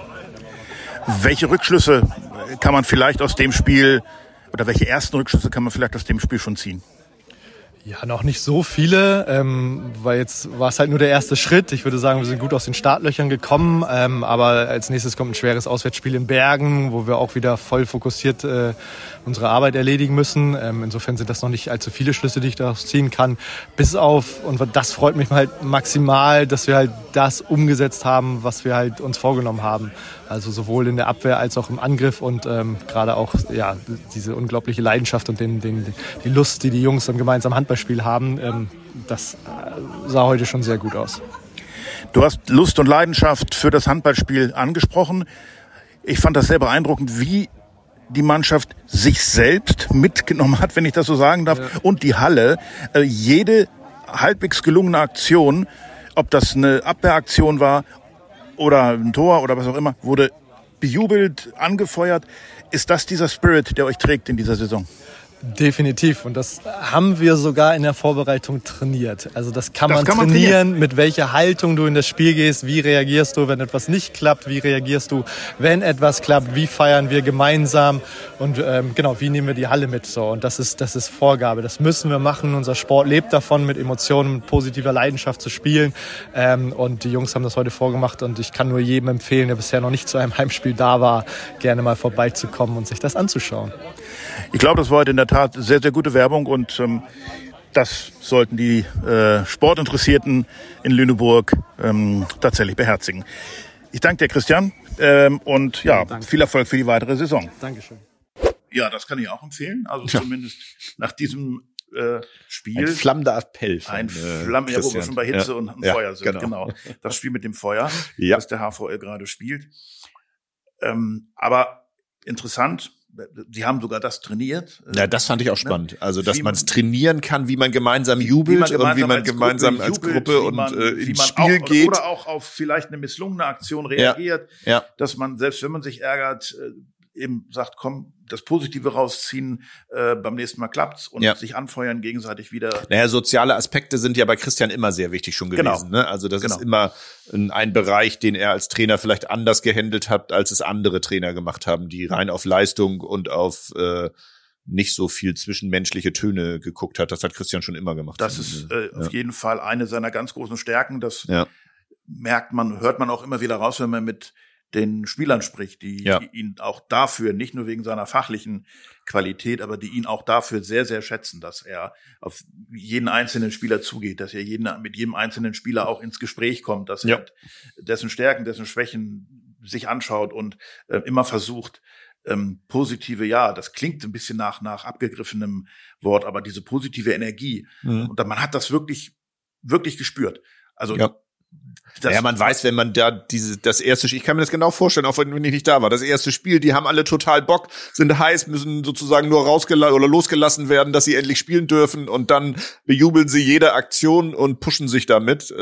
Welche Rückschlüsse kann man vielleicht aus dem Spiel, oder welche ersten Rückschlüsse kann man vielleicht aus dem Spiel schon ziehen? Ja, noch nicht so viele, weil jetzt war es halt nur der erste Schritt. Ich würde sagen, wir sind gut aus den Startlöchern gekommen, aber als nächstes kommt ein schweres Auswärtsspiel in Bergen, wo wir auch wieder voll fokussiert unsere Arbeit erledigen müssen. Insofern sind das noch nicht allzu viele Schlüsse, die ich daraus ziehen kann. Bis auf, und das freut mich halt maximal, dass wir halt das umgesetzt haben, was wir halt uns vorgenommen haben. Also sowohl in der Abwehr als auch im Angriff und gerade auch ja diese unglaubliche Leidenschaft und die Lust, die die Jungs am gemeinsamen Handballspiel haben, das sah heute schon sehr gut aus. Du hast Lust und Leidenschaft für das Handballspiel angesprochen. Ich fand das sehr beeindruckend, wie die Mannschaft sich selbst mitgenommen hat, wenn ich das so sagen darf, und die Halle. Jede halbwegs gelungene Aktion, ob das eine Abwehraktion war oder ein Tor oder was auch immer, wurde bejubelt, angefeuert. Ist das dieser Spirit, der euch trägt in dieser Saison? Definitiv. Und das haben wir sogar in der Vorbereitung trainiert. Also das kann man trainieren, mit welcher Haltung du in das Spiel gehst. Wie reagierst du, wenn etwas nicht klappt? Wie reagierst du, wenn etwas klappt? Wie feiern wir gemeinsam? Und wie nehmen wir die Halle mit? So, und das ist Vorgabe. Das müssen wir machen. Unser Sport lebt davon, mit Emotionen, mit positiver Leidenschaft zu spielen. Und die Jungs haben das heute vorgemacht. Und ich kann nur jedem empfehlen, der bisher noch nicht zu einem Heimspiel da war, gerne mal vorbeizukommen und sich das anzuschauen. Ich glaube, das war heute in der Tat sehr, sehr gute Werbung und das sollten die Sportinteressierten in Lüneburg tatsächlich beherzigen. Ich danke dir, Christian, und ja, viel Erfolg für die weitere Saison. Dankeschön. Ja, das kann ich auch empfehlen, also zumindest nach diesem Spiel. Ein flammender Appell. Ein flammender, wo wir schon bei Hitze und Feuer sind. Genau. Das Spiel mit dem Feuer, das der HVL gerade spielt. Aber interessant, Sie haben sogar das trainiert. Ja, das fand ich auch spannend. Also, dass man es trainieren kann, wie man gemeinsam jubelt und wie man gemeinsam als Gruppe und ins Spiel geht. Oder auch auf vielleicht eine misslungene Aktion reagiert. Ja. Dass man, selbst wenn man sich ärgert, eben sagt, komm, das Positive rausziehen, beim nächsten Mal klappt's und sich anfeuern, gegenseitig wieder. Naja, soziale Aspekte sind ja bei Christian immer sehr wichtig schon gewesen. Ne? Also das ist immer ein Bereich, den er als Trainer vielleicht anders gehandelt hat, als es andere Trainer gemacht haben, die rein auf Leistung und auf nicht so viel zwischenmenschliche Töne geguckt hat. Das hat Christian schon immer gemacht. Das ist auf jeden Fall eine seiner ganz großen Stärken. Das hört man auch immer wieder raus, wenn man mit den Spielern spricht, die ihn auch dafür, nicht nur wegen seiner fachlichen Qualität, aber die ihn auch dafür sehr, sehr schätzen, dass er auf jeden einzelnen Spieler zugeht, dass er mit jedem einzelnen Spieler auch ins Gespräch kommt, dass er dessen Stärken, dessen Schwächen sich anschaut und immer versucht, positive, das klingt ein bisschen nach abgegriffenem Wort, aber diese positive Energie. Und man hat das wirklich, wirklich gespürt. Also man weiß, wenn man da das erste Spiel, ich kann mir das genau vorstellen, auch wenn ich nicht da war, das erste Spiel, die haben alle total Bock, sind heiß, müssen sozusagen nur losgelassen werden, dass sie endlich spielen dürfen und dann bejubeln sie jede Aktion und pushen sich damit.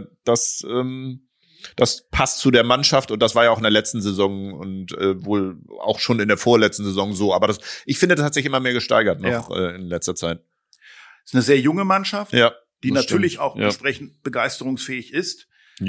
Das passt zu der Mannschaft und das war ja auch in der letzten Saison und wohl auch schon in der vorletzten Saison so. Aber ich finde, das hat sich immer mehr gesteigert noch in letzter Zeit. Es ist eine sehr junge Mannschaft, die natürlich stimmt. auch entsprechend begeisterungsfähig ist.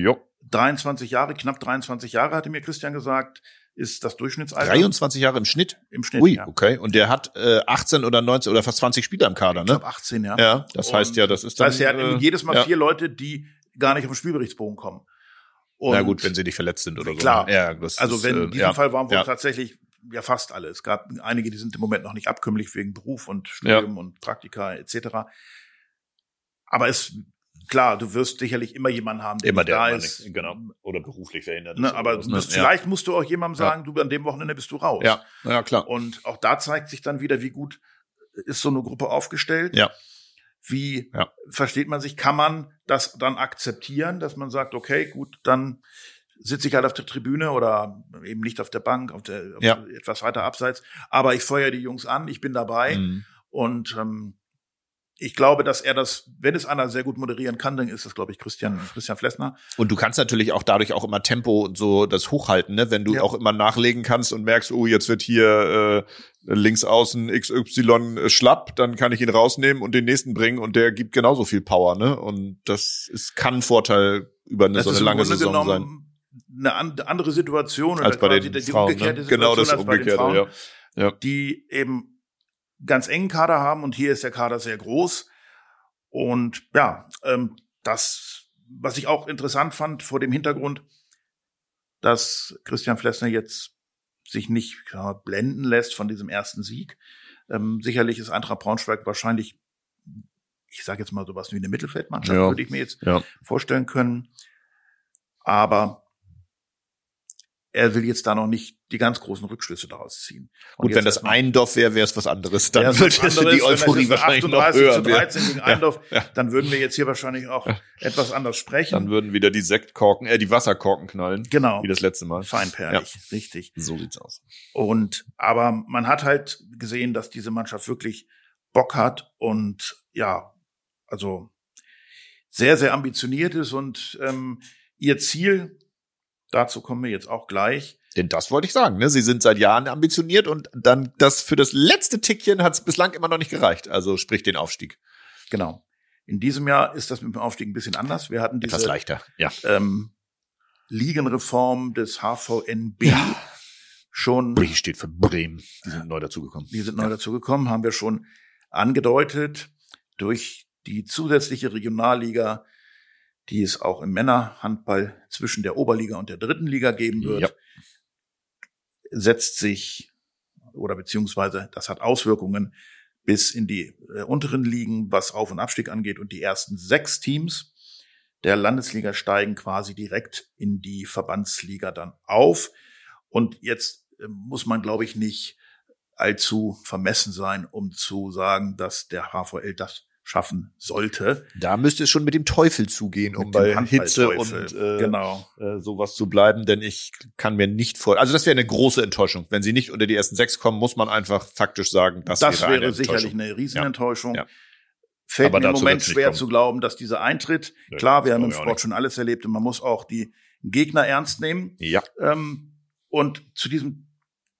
23 Jahre, knapp 23 Jahre, hatte mir Christian gesagt, ist das Durchschnittsalter. 23 Jahre im Schnitt? Im Schnitt, Ui, okay. Und der hat 18 oder 19 oder fast 20 Spieler im Kader, ne? Ich glaube 18, Ja, das heißt ja, das ist dann... Das heißt, er hat jedes Mal 4 Leute, die gar nicht auf den Spielberichtsbogen kommen. Und na gut, wenn sie nicht verletzt sind oder so. Klar. Ja, in diesem Fall waren wohl tatsächlich fast alle. Es gab einige, die sind im Moment noch nicht abkömmlich wegen Beruf und Studium und Praktika etc. Aber klar, du wirst sicherlich immer jemanden haben, der da ist. Genau. Oder beruflich verhindert ist. Ne, aber vielleicht musst du auch jemandem sagen, du, an dem Wochenende bist du raus. Ja, klar. Und auch da zeigt sich dann wieder, wie gut ist so eine Gruppe aufgestellt. Ja. Wie versteht man sich? Kann man das dann akzeptieren, dass man sagt, okay, gut, dann sitze ich halt auf der Tribüne oder eben nicht auf der Bank, etwas weiter abseits. Aber ich feuere die Jungs an, ich bin dabei. Und ich glaube, dass er das, wenn es einer sehr gut moderieren kann, dann ist das, glaube ich, Christian Flessner. Und du kannst natürlich auch dadurch auch immer Tempo und so das hochhalten, ne? Wenn du auch immer nachlegen kannst und merkst, jetzt wird hier links außen XY schlapp, dann kann ich ihn rausnehmen und den nächsten bringen und der gibt genauso viel Power, ne? Und das kann ein Vorteil über so eine lange Saison sein. Eine andere Situation als bei den Frauen, ne? Genau das Umgekehrte, die eben ganz engen Kader haben und hier ist der Kader sehr groß. Und das, was ich auch interessant fand vor dem Hintergrund, dass Christian Flessner jetzt sich nicht blenden lässt von diesem ersten Sieg. Sicherlich ist Eintracht Braunschweig wahrscheinlich, ich sage jetzt mal sowas wie eine Mittelfeldmannschaft, würde ich mir jetzt vorstellen können. Aber er will jetzt da noch nicht die ganz großen Rückschlüsse daraus ziehen. Gut, wenn das Eindorf wäre, wäre es was anderes. Dann würde die Euphorie wahrscheinlich noch höher. 38-13 gegen Eindorf, dann würden wir jetzt hier wahrscheinlich auch etwas anders sprechen. Dann würden wieder die die Wasserkorken knallen. Genau. Wie das letzte Mal. Feinperlig, richtig. So sieht's aus. Aber man hat halt gesehen, dass diese Mannschaft wirklich Bock hat und also sehr, sehr ambitioniert ist und ihr Ziel, dazu kommen wir jetzt auch gleich. Denn das wollte ich sagen, ne? Sie sind seit Jahren ambitioniert und dann für das letzte Tickchen hat es bislang immer noch nicht gereicht. Also sprich den Aufstieg. Genau. In diesem Jahr ist das mit dem Aufstieg ein bisschen anders. Wir hatten diese etwas leichter, Ligenreform des HVNB schon. B steht für Bremen. Die sind neu dazugekommen. Haben wir schon angedeutet durch die zusätzliche Regionalliga, die es auch im Männerhandball zwischen der Oberliga und der dritten Liga geben wird, setzt sich beziehungsweise das hat Auswirkungen bis in die unteren Ligen, was Auf- und Abstieg angeht. Und die ersten 6 Teams der Landesliga steigen quasi direkt in die Verbandsliga dann auf. Und jetzt muss man, glaube ich, nicht allzu vermessen sein, um zu sagen, dass der HVL das schaffen sollte. Da müsste es schon mit dem Teufel zugehen, um bei Hitze und sowas zu bleiben, denn ich kann mir nicht vorstellen, also das wäre eine große Enttäuschung. Wenn sie nicht unter die ersten 6 kommen, muss man einfach faktisch sagen, das wäre sicherlich eine Riesenenttäuschung. Ja. Fällt mir im Moment schwer zu glauben, dass dieser eintritt. Klar, wir haben im Sport schon alles erlebt und man muss auch die Gegner ernst nehmen. Ja. Und zu diesem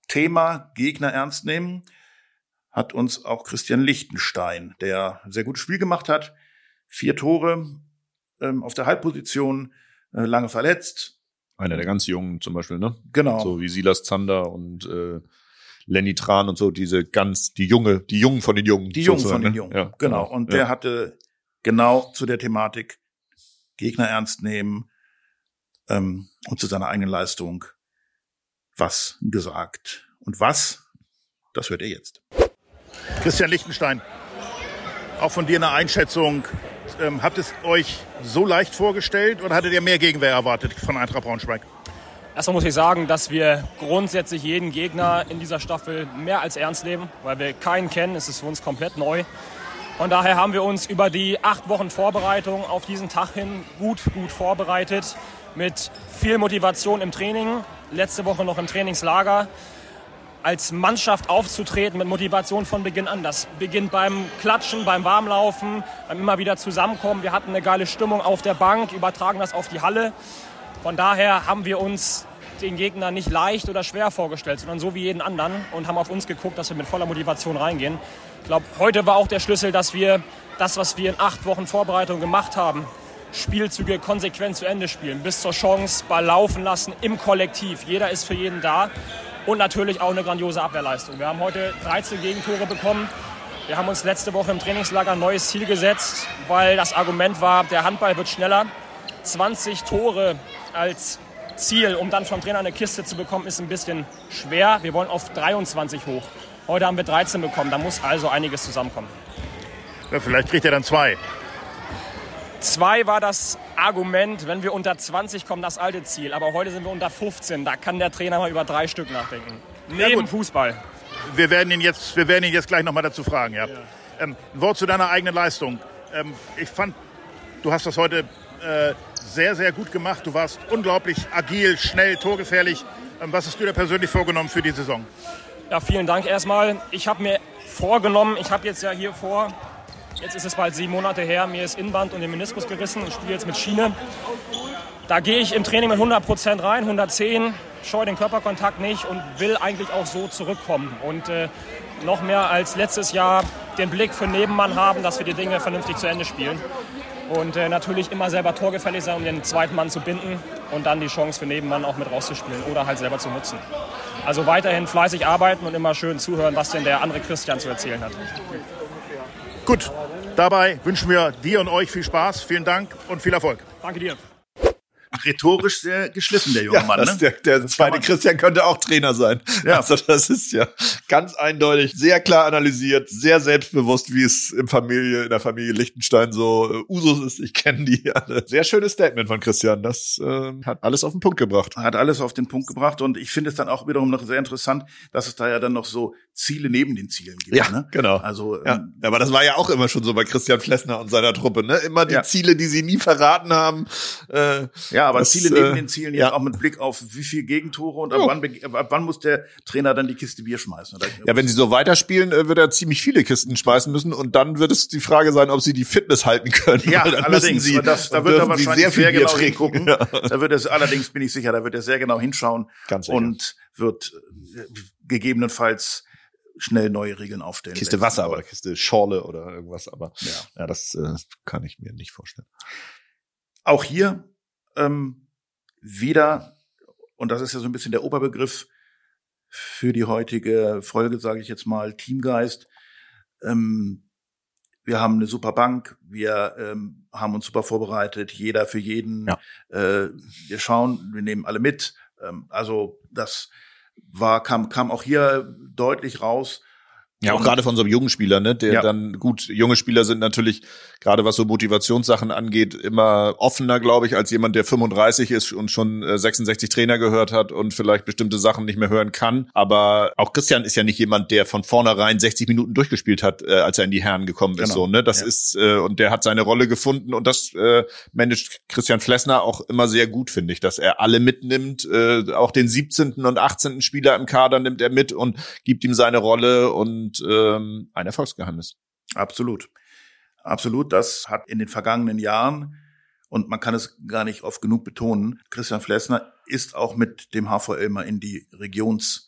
Thema Gegner ernst nehmen hat uns auch Christian Lichtenstein, der ein sehr gutes Spiel gemacht hat. 4 Tore auf der Halbposition, lange verletzt. Einer der ganz Jungen zum Beispiel, ne? Genau. So wie Silas Zander und Lenny Tran und so, die Jungen von den Jungen. Die Jungen von den Jungen, ja, genau. Und der hatte genau zu der Thematik Gegner ernst nehmen und zu seiner eigenen Leistung was gesagt. Und was, das hört ihr jetzt. Christian Lichtenstein, auch von dir eine Einschätzung. Habt ihr es euch so leicht vorgestellt oder hattet ihr mehr Gegenwehr erwartet von Eintracht Braunschweig? Erstmal muss ich sagen, dass wir grundsätzlich jeden Gegner in dieser Staffel mehr als ernst nehmen, weil wir keinen kennen. Es ist für uns komplett neu. Von daher haben wir uns über die 8 Wochen Vorbereitung auf diesen Tag hin gut vorbereitet. Mit viel Motivation im Training, letzte Woche noch im Trainingslager. Als Mannschaft aufzutreten mit Motivation von Beginn an. Das beginnt beim Klatschen, beim Warmlaufen, beim immer wieder Zusammenkommen. Wir hatten eine geile Stimmung auf der Bank, übertragen das auf die Halle. Von daher haben wir uns den Gegner nicht leicht oder schwer vorgestellt, sondern so wie jeden anderen und haben auf uns geguckt, dass wir mit voller Motivation reingehen. Ich glaube, heute war auch der Schlüssel, dass wir das, was wir in 8 Wochen Vorbereitung gemacht haben, Spielzüge konsequent zu Ende spielen, bis zur Chance, Ball laufen lassen im Kollektiv. Jeder ist für jeden da und natürlich auch eine grandiose Abwehrleistung. Wir haben heute 13 Gegentore bekommen. Wir haben uns letzte Woche im Trainingslager ein neues Ziel gesetzt, weil das Argument war, der Handball wird schneller. 20 Tore als Ziel, um dann vom Trainer eine Kiste zu bekommen, ist ein bisschen schwer. Wir wollen auf 23 hoch. Heute haben wir 13 bekommen, da muss also einiges zusammenkommen. Ja, vielleicht kriegt er dann 2. 2 war das Argument, wenn wir unter 20 kommen, das alte Ziel. Aber heute sind wir unter 15. Da kann der Trainer mal über 3 Stück nachdenken. Neben Fußball. Wir werden ihn jetzt gleich nochmal dazu fragen. Ja. Ein Wort zu deiner eigenen Leistung. Ich fand, du hast das heute sehr, sehr gut gemacht. Du warst unglaublich agil, schnell, torgefährlich. Was hast du dir persönlich vorgenommen für die Saison? Ja, vielen Dank erstmal. Ich habe mir vorgenommen, ich habe jetzt ja hier jetzt ist es bald 7 Monate her, mir ist Innenband und den Meniskus gerissen. Ich spiele jetzt mit Schiene. Da gehe ich im Training mit 100% rein, 110, scheue den Körperkontakt nicht und will eigentlich auch so zurückkommen. Und noch mehr als letztes Jahr den Blick für Nebenmann haben, dass wir die Dinge vernünftig zu Ende spielen. Und natürlich immer selber torgefällig sein, um den zweiten Mann zu binden und dann die Chance für Nebenmann auch mit rauszuspielen oder halt selber zu nutzen. Also weiterhin fleißig arbeiten und immer schön zuhören, was denn der andere Christian zu erzählen hat. Gut, dabei wünschen wir dir und euch viel Spaß, vielen Dank und viel Erfolg. Danke dir. Rhetorisch sehr geschliffen, der junge Mann. Ne? Der zweite Christian könnte auch Trainer sein. Ja. Also das ist ja ganz eindeutig, sehr klar analysiert, sehr selbstbewusst, wie es in der Familie Lichtenstein so Usus ist. Ich kenne die alle. Sehr schönes Statement von Christian. Das hat alles auf den Punkt gebracht. Hat alles auf den Punkt gebracht und ich finde es dann auch wiederum noch sehr interessant, dass es da ja dann noch so Ziele neben den Zielen gibt. Ja, ne? Genau. Also, ja, aber das war ja auch immer schon so bei Christian Flessner und seiner Truppe, ne? Immer die Ziele, die sie nie verraten haben. Ja, aber Ziele neben den Zielen jetzt auch mit Blick auf wie viel Gegentore und ab wann muss der Trainer dann die Kiste Bier schmeißen? Oder? Ja, wenn sie so weiterspielen, wird er ziemlich viele Kisten schmeißen müssen und dann wird es die Frage sein, ob sie die Fitness halten können. Ja, allerdings. Da wird er wahrscheinlich sehr genau hingucken. Ja. Da wird er allerdings, bin ich sicher, da wird er sehr genau hinschauen und wird gegebenenfalls schnell neue Regeln aufstellen. Kiste Wasser oder Kiste Schorle oder irgendwas, aber ja das kann ich mir nicht vorstellen. Auch hier wieder, und das ist ja so ein bisschen der Oberbegriff für die heutige Folge, sage ich jetzt mal, Teamgeist. Wir haben eine super Bank, wir haben uns super vorbereitet, jeder für jeden. Ja. Wir schauen, wir nehmen alle mit. Also das kam auch hier deutlich raus. Ja, auch gerade von so einem jungen Spieler, ne, der dann gut, junge Spieler sind natürlich, gerade was so Motivationssachen angeht, immer offener, glaube ich, als jemand, der 35 ist und schon 66 Trainer gehört hat und vielleicht bestimmte Sachen nicht mehr hören kann. Aber auch Christian ist ja nicht jemand, der von vornherein 60 Minuten durchgespielt hat, als er in die Herren gekommen ist. Genau. So, ne, das ist, und der hat seine Rolle gefunden und das managt Christian Flessner auch immer sehr gut, finde ich, dass er alle mitnimmt, auch den 17. und 18. Spieler im Kader nimmt er mit und gibt ihm seine Rolle und ein Erfolgsgeheimnis. Absolut. Absolut. Das hat in den vergangenen Jahren, und man kann es gar nicht oft genug betonen, Christian Flessner ist auch mit dem HVL mal in die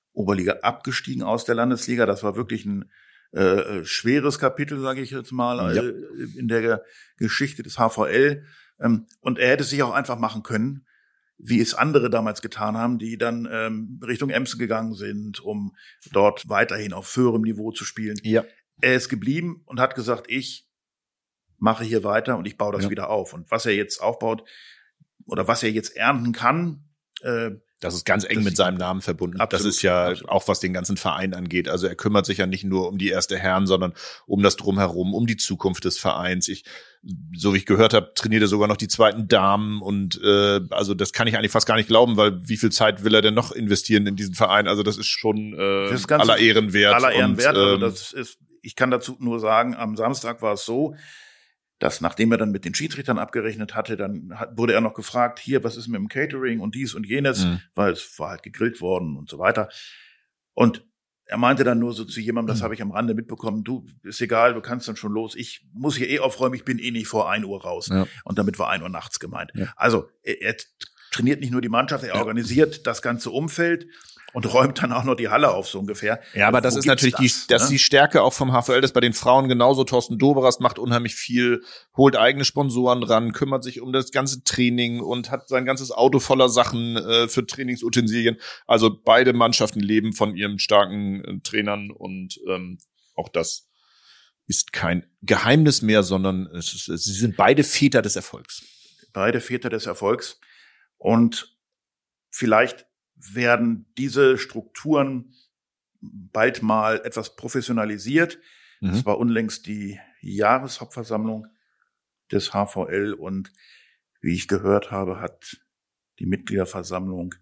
Oberliga abgestiegen aus der Landesliga. Das war wirklich ein schweres Kapitel, sage ich jetzt mal, in der Geschichte des HVL. Und er hätte es sich auch einfach machen können, wie es andere damals getan haben, die dann Richtung Emsen gegangen sind, um dort weiterhin auf höherem Niveau zu spielen. Ja. Er ist geblieben und hat gesagt, ich mache hier weiter und ich baue das wieder auf. Und was er jetzt aufbaut oder was er jetzt ernten kann, das ist ganz eng mit seinem Namen verbunden. Absolut, das ist ja auch, was den ganzen Verein angeht. Also er kümmert sich ja nicht nur um die erste Herren, sondern um das Drumherum, um die Zukunft des Vereins. So wie ich gehört habe, trainiert er sogar noch die zweiten Damen und also das kann ich eigentlich fast gar nicht glauben, weil wie viel Zeit will er denn noch investieren in diesen Verein? Also das ist schon aller Ehren wert. Aller Ehren wert. Also das ist, ich kann dazu nur sagen, am Samstag war es so, dass nachdem er dann mit den Schiedsrichtern abgerechnet hatte, dann wurde er noch gefragt, hier, was ist mit dem Catering und dies und jenes, weil es war halt gegrillt worden und so weiter. Und er meinte dann nur so zu jemandem, das habe ich am Rande mitbekommen, du, ist egal, du kannst dann schon los, ich muss hier aufräumen, ich bin nicht vor 1 Uhr raus. Ja. Und damit war 1 Uhr nachts gemeint. Ja. Also er trainiert nicht nur die Mannschaft, er organisiert das ganze Umfeld und räumt dann auch noch die Halle auf, so ungefähr. Ja, aber das ist natürlich die Stärke auch vom HVL, das bei den Frauen genauso. Thorsten Doberast macht unheimlich viel, holt eigene Sponsoren ran, kümmert sich um das ganze Training und hat sein ganzes Auto voller Sachen für Trainingsutensilien. Also beide Mannschaften leben von ihren starken Trainern und auch das ist kein Geheimnis mehr, sondern sie sind beide Väter des Erfolgs. Beide Väter des Erfolgs. Und vielleicht werden diese Strukturen bald mal etwas professionalisiert. Es war unlängst die Jahreshauptversammlung des HVL und wie ich gehört habe, hat die Mitgliederversammlung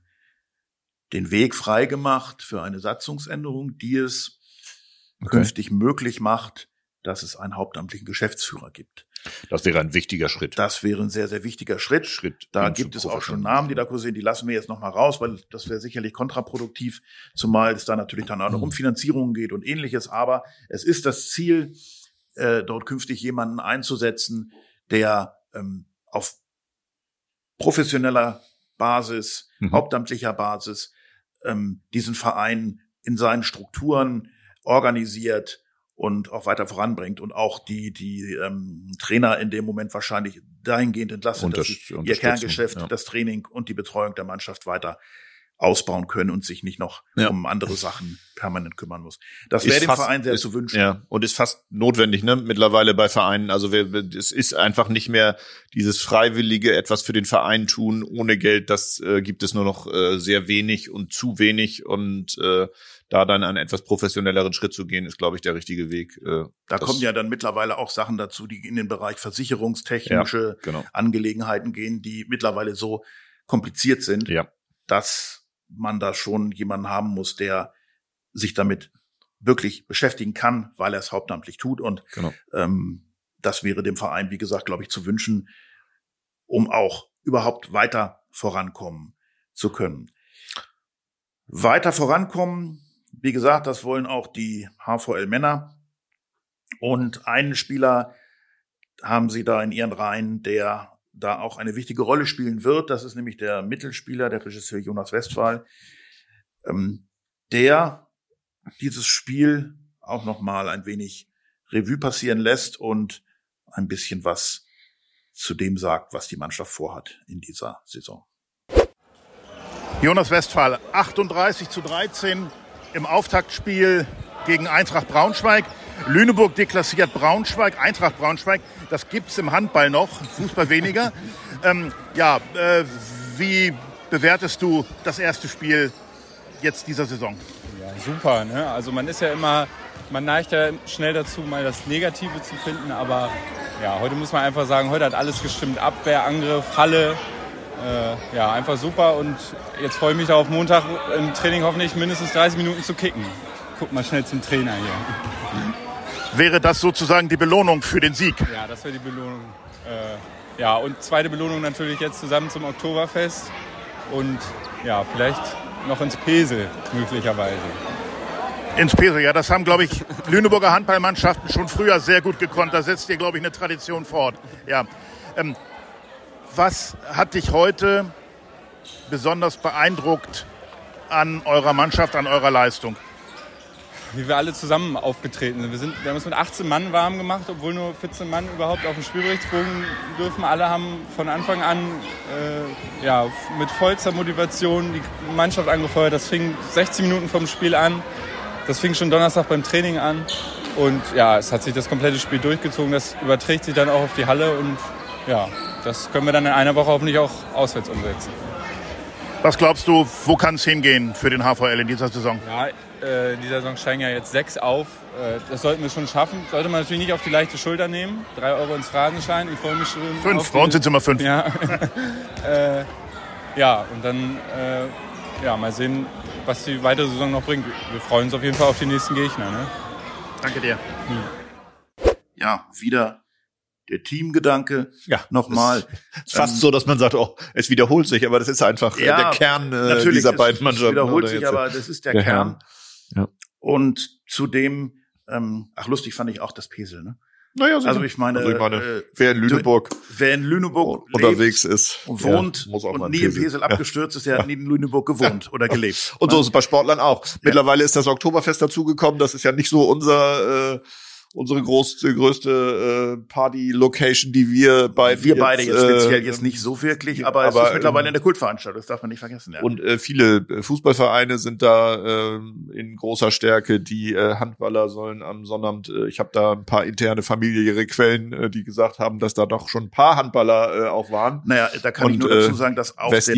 den Weg freigemacht für eine Satzungsänderung, die es künftig möglich macht, dass es einen hauptamtlichen Geschäftsführer gibt. Das wäre ein wichtiger Schritt. Das wäre ein sehr, sehr wichtiger Schritt. Da gibt es auch schon Namen, die da kursieren, die lassen wir jetzt noch mal raus, weil das wäre sicherlich kontraproduktiv, zumal es da natürlich dann auch noch um Finanzierungen geht und Ähnliches. Aber es ist das Ziel, dort künftig jemanden einzusetzen, der auf professioneller Basis, hauptamtlicher Basis diesen Verein in seinen Strukturen organisiert und auch weiter voranbringt und auch die Trainer in dem Moment wahrscheinlich dahingehend entlastet, dass sie ihr Kerngeschäft, das Training und die Betreuung der Mannschaft weiter ausbauen können und sich nicht noch um andere Sachen permanent kümmern muss. Das wäre dem Verein sehr zu wünschen. Ja, und ist fast notwendig, ne, mittlerweile bei Vereinen. Also es ist einfach nicht mehr dieses freiwillige etwas für den Verein tun ohne Geld. Das gibt es nur noch sehr wenig und zu wenig und da dann einen etwas professionelleren Schritt zu gehen, ist, glaube ich, der richtige Weg. Da kommen ja dann mittlerweile auch Sachen dazu, die in den Bereich versicherungstechnische Angelegenheiten gehen, die mittlerweile so kompliziert sind, dass man da schon jemanden haben muss, der sich damit wirklich beschäftigen kann, weil er es hauptamtlich tut. Und das wäre dem Verein, wie gesagt, glaube ich, zu wünschen, um auch überhaupt weiter vorankommen zu können. Weiter vorankommen, wie gesagt, das wollen auch die HVL-Männer. Und einen Spieler haben sie da in ihren Reihen, der da auch eine wichtige Rolle spielen wird. Das ist nämlich der Mittelspieler, der Regisseur Jonas Westphal, der dieses Spiel auch noch mal ein wenig Revue passieren lässt und ein bisschen was zu dem sagt, was die Mannschaft vorhat in dieser Saison. Jonas Westphal, 38:13 im Auftaktspiel gegen Eintracht Braunschweig. Lüneburg deklassiert Braunschweig, Eintracht Braunschweig. Das gibt's im Handball noch, Fußball weniger. Wie bewertest du das erste Spiel jetzt dieser Saison? Ja, super, ne? Also man neigt ja schnell dazu, mal das Negative zu finden, aber ja, heute muss man einfach sagen, heute hat alles gestimmt. Abwehr, Angriff, Halle, einfach super und jetzt freue ich mich darauf, Montag im Training hoffentlich mindestens 30 Minuten zu kicken. Guck mal schnell zum Trainer hier. Wäre das sozusagen die Belohnung für den Sieg? Ja, das wäre die Belohnung. Und zweite Belohnung natürlich jetzt zusammen zum Oktoberfest und ja, vielleicht noch ins Pesel möglicherweise. Ins Pesel, ja, das haben, glaube ich, Lüneburger Handballmannschaften schon früher sehr gut gekonnt. Da setzt ihr, glaube ich, eine Tradition fort. Ja. Was hat dich heute besonders beeindruckt an eurer Mannschaft, an eurer Leistung? Wie wir alle zusammen aufgetreten sind. Wir haben es mit 18 Mann warm gemacht, obwohl nur 14 Mann überhaupt auf dem Spielberichtsbogen dürfen. Alle haben von Anfang an mit vollster Motivation die Mannschaft angefeuert. Das fing 16 Minuten vom Spiel an. Das fing schon Donnerstag beim Training an. Und ja, es hat sich das komplette Spiel durchgezogen. Das überträgt sich dann auch auf die Halle. Und ja, das können wir dann in einer Woche hoffentlich auch auswärts umsetzen. Was glaubst du, wo kann es hingehen für den HVL in dieser Saison? Ja, in dieser Saison steigen ja jetzt 6 auf. Das sollten wir schon schaffen. Sollte man natürlich nicht auf die leichte Schulter nehmen. 3 Euro ins Phrasenschein. Ich freue mich schon. 5, bei uns sind es immer 5. Ja, und dann mal sehen, was die weitere Saison noch bringt. Wir freuen uns auf jeden Fall auf die nächsten Gegner. Ne? Danke dir. Ja, wieder der Teamgedanke. Ja, nochmal. Ist fast so, dass man sagt, es wiederholt sich, aber das ist einfach der Kern dieser beiden Mannschaften. Es wiederholt sich, aber das ist der Kern. Ja. Und zudem, lustig fand ich auch das Pesel, ne? Naja, also ich meine, wer in Lüneburg unterwegs ist, wohnt und nie in Pesel abgestürzt ist, der hat nie in Lüneburg gewohnt oder gelebt. Und so ist es bei Sportlern auch. Mittlerweile ist das Oktoberfest dazugekommen. Das ist ja nicht so unsere größte Party-Location, die wir beide jetzt speziell jetzt nicht so wirklich, aber es ist mittlerweile eine Kultveranstaltung, das darf man nicht vergessen. Ja. Und viele Fußballvereine sind da in großer Stärke. Die Handballer sollen am Sonnabend, ich habe da ein paar interne familiäre Quellen, die gesagt haben, dass da doch schon ein paar Handballer auch waren. Naja, da kann ich nur dazu sagen, dass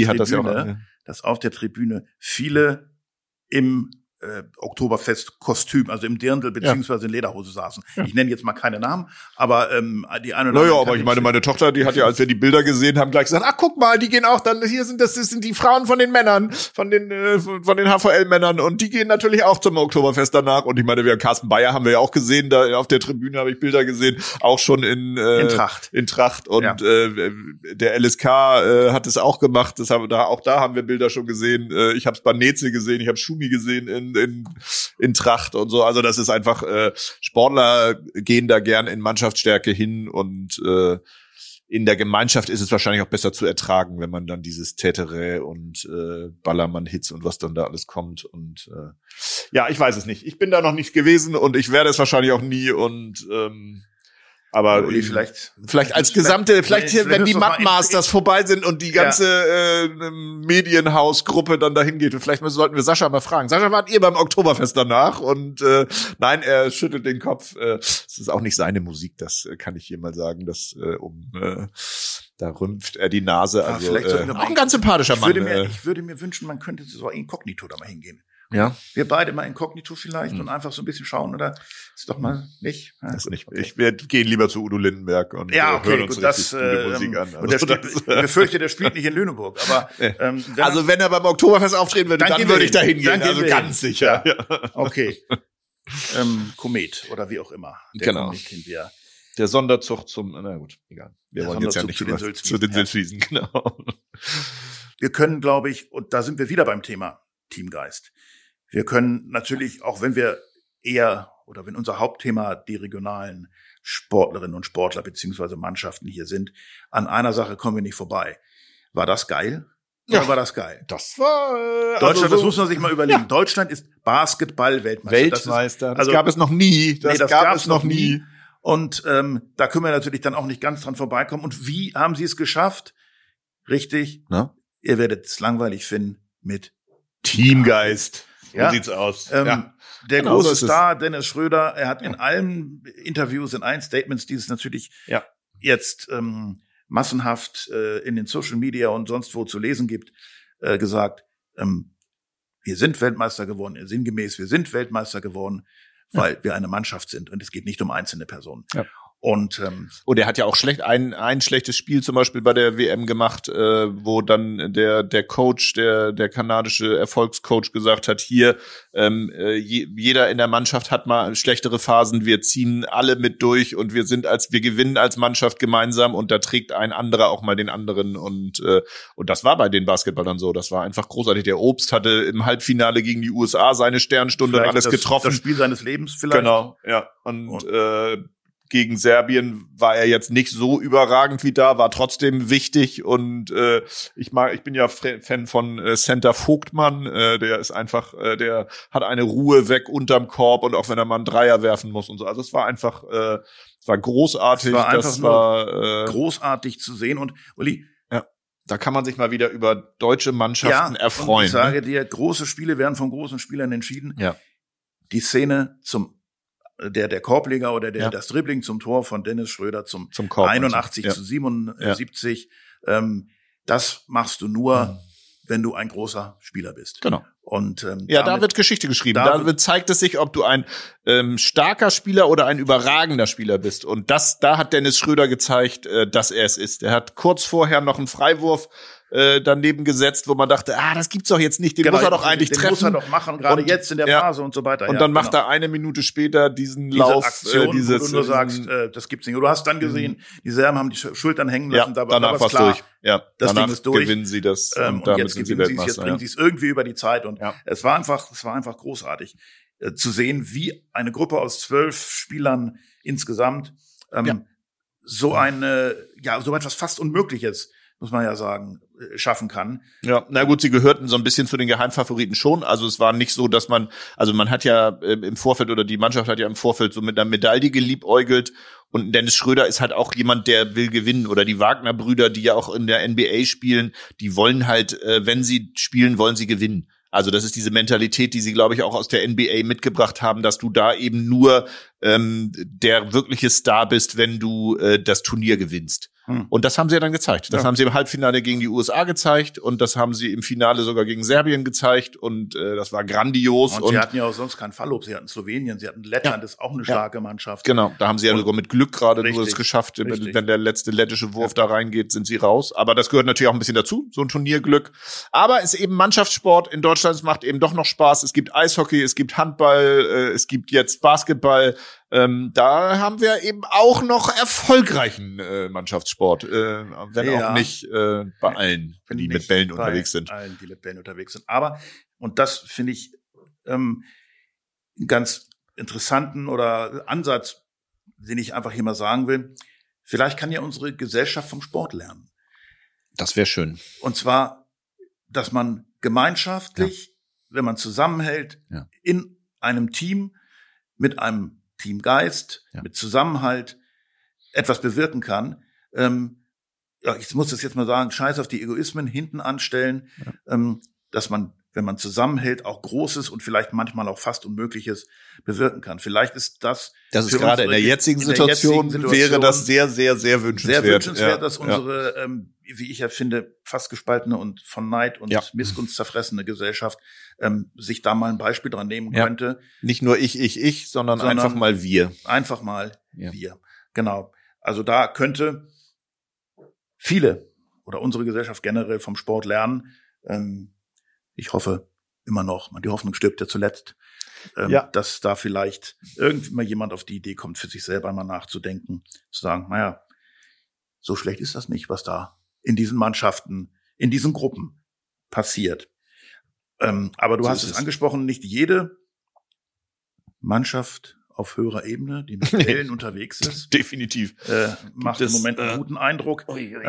auf der Tribüne viele im Oktoberfest-Kostüm, also im Dirndl beziehungsweise in Lederhose saßen. Ja. Ich nenne jetzt mal keine Namen, aber die eine oder andere. Naja, aber ich meine Tochter, die hat ja, als wir die Bilder gesehen haben, gleich gesagt, guck mal, die gehen auch dann, das sind die Frauen von den Männern, von den HVL-Männern und die gehen natürlich auch zum Oktoberfest danach. Und ich meine, Carsten Bayer haben wir ja auch gesehen, da auf der Tribüne habe ich Bilder gesehen, auch schon in Tracht. Und der LSK hat es auch gemacht, auch da haben wir Bilder schon gesehen. Ich habe es bei Netze gesehen, ich habe Schumi gesehen in Tracht und so. Also das ist einfach, Sportler gehen da gern in Mannschaftsstärke hin und in der Gemeinschaft ist es wahrscheinlich auch besser zu ertragen, wenn man dann dieses Tätere und Ballermann-Hits und was dann da alles kommt. Und ich weiß es nicht. Ich bin da noch nicht gewesen und ich werde es wahrscheinlich auch nie und aber vielleicht als gesamte, vielleicht wenn die Mad-Masters vorbei sind und die ganze Medienhausgruppe dann dahin geht, vielleicht sollten wir Sascha mal fragen. Sascha, wart ihr beim Oktoberfest danach? Und nein, er schüttelt den Kopf. Es ist auch nicht seine Musik, das kann ich hier mal sagen, dass da rümpft er die Nase. Also auch ein ganz sympathischer Mann. Ich würde mir wünschen, man könnte so inkognito da mal hingehen. Ja. Wir beide mal inkognito vielleicht und einfach so ein bisschen schauen, oder? Ist doch mal nicht. Ja, das ist nicht. Okay. Wir gehen lieber zu Udo Lindenberg und hören uns richtig gute Musik an. Also ich befürchte, der spielt nicht in Lüneburg, aber wenn er beim Oktoberfest auftreten würde, dann würde ich da hingehen, also ganz sicher. Ja. Okay. Komet oder wie auch immer. Genau. Der Sonderzug na gut, egal. Wir wollen jetzt ja nicht zu den Sülzwiesen, genau. Wir können, glaube ich, und da sind wir wieder beim Thema Teamgeist. Wir können natürlich, auch wenn wir wenn unser Hauptthema die regionalen Sportlerinnen und Sportler beziehungsweise Mannschaften hier sind, an einer Sache kommen wir nicht vorbei. War das geil? Oder war das geil? Das war Deutschland, das muss man sich mal überlegen. Ja. Deutschland ist Basketball-Weltmeister. Das gab es noch nie. Das gab es noch nie. Und da können wir natürlich dann auch nicht ganz dran vorbeikommen. Und wie haben sie es geschafft? Richtig. Na? Ihr werdet es langweilig finden mit Teamgeist. So sieht's aus. Der große Star, Dennis Schröder, er hat in allen Interviews, in allen Statements, die es natürlich jetzt massenhaft in den Social Media und sonst wo zu lesen gibt, gesagt, wir sind Weltmeister geworden, sinngemäß, wir sind Weltmeister geworden, weil wir eine Mannschaft sind und es geht nicht um einzelne Personen. Ja. Und er hat ja auch ein schlechtes Spiel zum Beispiel bei der WM gemacht, wo dann der Coach, der kanadische Erfolgscoach gesagt hat, hier jeder in der Mannschaft hat mal schlechtere Phasen, wir ziehen alle mit durch und wir gewinnen als Mannschaft gemeinsam und da trägt ein anderer auch mal den anderen und das war bei den Basketballern so, das war einfach großartig. Der Obst hatte im Halbfinale gegen die USA seine Sternstunde und alles getroffen. Das Spiel seines Lebens vielleicht. Genau, ja. Und Gegen Serbien war er jetzt nicht so überragend wie da, war trotzdem wichtig und ich bin ja Fan von Center Vogtmann, der ist einfach, der hat eine Ruhe weg unterm Korb und auch wenn er mal einen Dreier werfen muss und so. Also es war einfach, es war großartig. Es war einfach großartig zu sehen und Uli, da kann man sich mal wieder über deutsche Mannschaften erfreuen. Und ich sage dir, große Spiele werden von großen Spielern entschieden. Ja. Die Szene der Korbleger oder das Dribbling zum Tor von Dennis Schröder zum Korb 81 zu 77, das machst du nur, wenn du ein großer Spieler bist. Genau. Und da wird Geschichte geschrieben. Da zeigt es sich, ob du ein starker Spieler oder ein überragender Spieler bist. Und da hat Dennis Schröder gezeigt, dass er es ist. Er hat kurz vorher noch einen Freiwurf daneben gesetzt, wo man dachte, das gibt's doch jetzt nicht, den muss er doch eigentlich treffen. Den muss er doch machen, gerade jetzt in der Phase und so weiter. Und dann macht er eine Minute später diesen Lauf. Aktion, wo du nur sagst, das gibt's nicht. Und du hast dann gesehen, die Serben haben die Schultern hängen lassen, danach war es durch. Ja, das Ding ist durch. Gewinnen sie das. Und jetzt gewinnen sie es, jetzt bringen sie es irgendwie über die Zeit. Und es war einfach großartig zu sehen, wie eine Gruppe aus 12 Spielern insgesamt so etwas fast Unmögliches, muss man ja sagen, schaffen kann. Ja, na gut, sie gehörten so ein bisschen zu den Geheimfavoriten schon. Also es war nicht so, dass man hat ja im Vorfeld oder die Mannschaft hat ja im Vorfeld so mit einer Medaille geliebäugelt. Und Dennis Schröder ist halt auch jemand, der will gewinnen. Oder die Wagner-Brüder, die ja auch in der NBA spielen, die wollen halt, wenn sie spielen, wollen sie gewinnen. Also das ist diese Mentalität, die sie, glaube ich, auch aus der NBA mitgebracht haben, dass du da eben nur der wirkliche Star bist, wenn du das Turnier gewinnst. Und das haben sie ja dann gezeigt. Das haben sie im Halbfinale gegen die USA gezeigt und das haben sie im Finale sogar gegen Serbien gezeigt und das war grandios. Und sie hatten ja auch sonst keinen Fallobst. Sie hatten Slowenien, sie hatten Lettland, das ist auch eine starke Mannschaft. Genau, da haben sie ja sogar mit Glück gerade nur es geschafft. Wenn der letzte lettische Wurf da reingeht, sind sie raus. Aber das gehört natürlich auch ein bisschen dazu, so ein Turnierglück. Aber es ist eben Mannschaftssport in Deutschland, es macht eben doch noch Spaß. Es gibt Eishockey, es gibt Handball, es gibt jetzt Basketball. Da haben wir eben auch noch erfolgreichen Mannschaftssport, wenn auch nicht bei allen, die mit Bällen unterwegs sind. Allen, die mit Bällen unterwegs sind. Aber, und das finde ich einen ganz interessanten oder Ansatz, den ich einfach hier mal sagen will, vielleicht kann ja unsere Gesellschaft vom Sport lernen. Das wäre schön. Und zwar, dass man gemeinschaftlich, wenn man zusammenhält, in einem Team mit einem Teamgeist, mit Zusammenhalt etwas bewirken kann. Ich muss das jetzt mal sagen, scheiß auf die Egoismen hinten anstellen, dass man, wenn man zusammenhält, auch Großes und vielleicht manchmal auch fast Unmögliches bewirken kann. Vielleicht ist das ist gerade in der jetzigen Situation wäre das sehr, sehr, sehr wünschenswert. Sehr wünschenswert, dass unsere, wie ich ja finde, fast gespaltene und von Neid und Missgunst zerfressene Gesellschaft sich da mal ein Beispiel dran nehmen könnte. Nicht nur ich, sondern einfach mal wir. Einfach mal wir. Genau. Also da könnte viele oder unsere Gesellschaft generell vom Sport lernen. Ich hoffe immer noch, die Hoffnung stirbt ja zuletzt, dass da vielleicht irgendwie mal jemand auf die Idee kommt, für sich selber mal nachzudenken, zu sagen, so schlecht ist das nicht, was da in diesen Mannschaften, in diesen Gruppen passiert. Aber du hast es angesprochen, nicht jede Mannschaft auf höherer Ebene, die mit Bällen unterwegs ist. Definitiv. Macht im Moment einen guten Eindruck.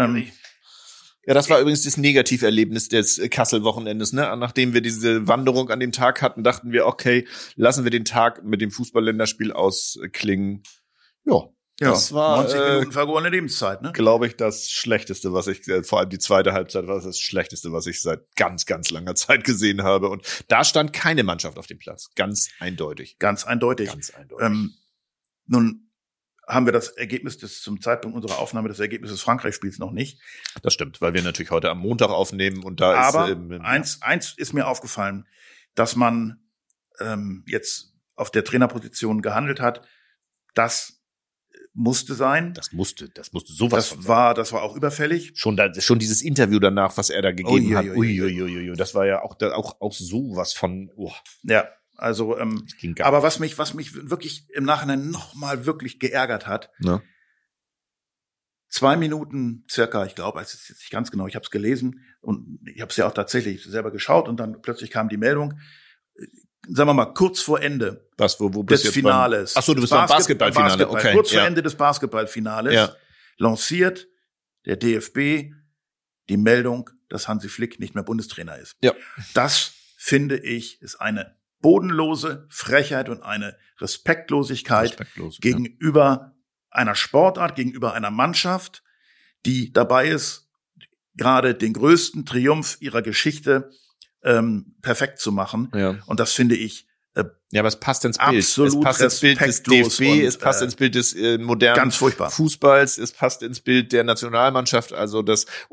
Ja, das war übrigens das Negativerlebnis des Kassel-Wochenendes, ne? Nachdem wir diese Wanderung an dem Tag hatten, dachten wir, okay, lassen wir den Tag mit dem Fußball-Länderspiel ausklingen. Das war 90 Minuten vergorene Lebenszeit, ne? Glaube ich, das Schlechteste, was ich, vor allem die zweite Halbzeit war das Schlechteste, was ich seit ganz, ganz langer Zeit gesehen habe. Und da stand keine Mannschaft auf dem Platz. Ganz eindeutig. Ganz eindeutig. Nun haben wir das Ergebnis zum Zeitpunkt unserer Aufnahme des Ergebnisses Frankreich-Spiels noch nicht. Das stimmt, weil wir natürlich heute am Montag aufnehmen und da eins ist mir aufgefallen, dass man jetzt auf der Trainerposition gehandelt hat. Das musste sein. Das musste sowas. Das war auch überfällig. Schon dieses Interview danach, was er da gegeben hat. Das war ja auch sowas von. Ja. Also, aber was mich wirklich im Nachhinein nochmal wirklich geärgert hat, 2 Minuten circa, ich glaube, es ist jetzt nicht ganz genau, ich habe es gelesen und ich habe es ja auch tatsächlich selber geschaut und dann plötzlich kam die Meldung, sagen wir mal kurz vor Ende. Was, wo bist des du jetzt Finales. Achso, du bist beim Basketballfinale. Okay. Kurz vor Ende des Basketballfinales lanciert der DFB die Meldung, dass Hansi Flick nicht mehr Bundestrainer ist. Ja. Das, finde ich, ist eine bodenlose Frechheit und eine Respektlosigkeit gegenüber einer Sportart, gegenüber einer Mannschaft, die dabei ist, gerade den größten Triumph ihrer Geschichte perfekt zu machen. Ja. Und das finde ich aber es passt ins Bild. Absolut es passt ins Bild des DFB, es passt ins Bild des modernen ganz furchtbar. Fußballs, es passt ins Bild der Nationalmannschaft. Also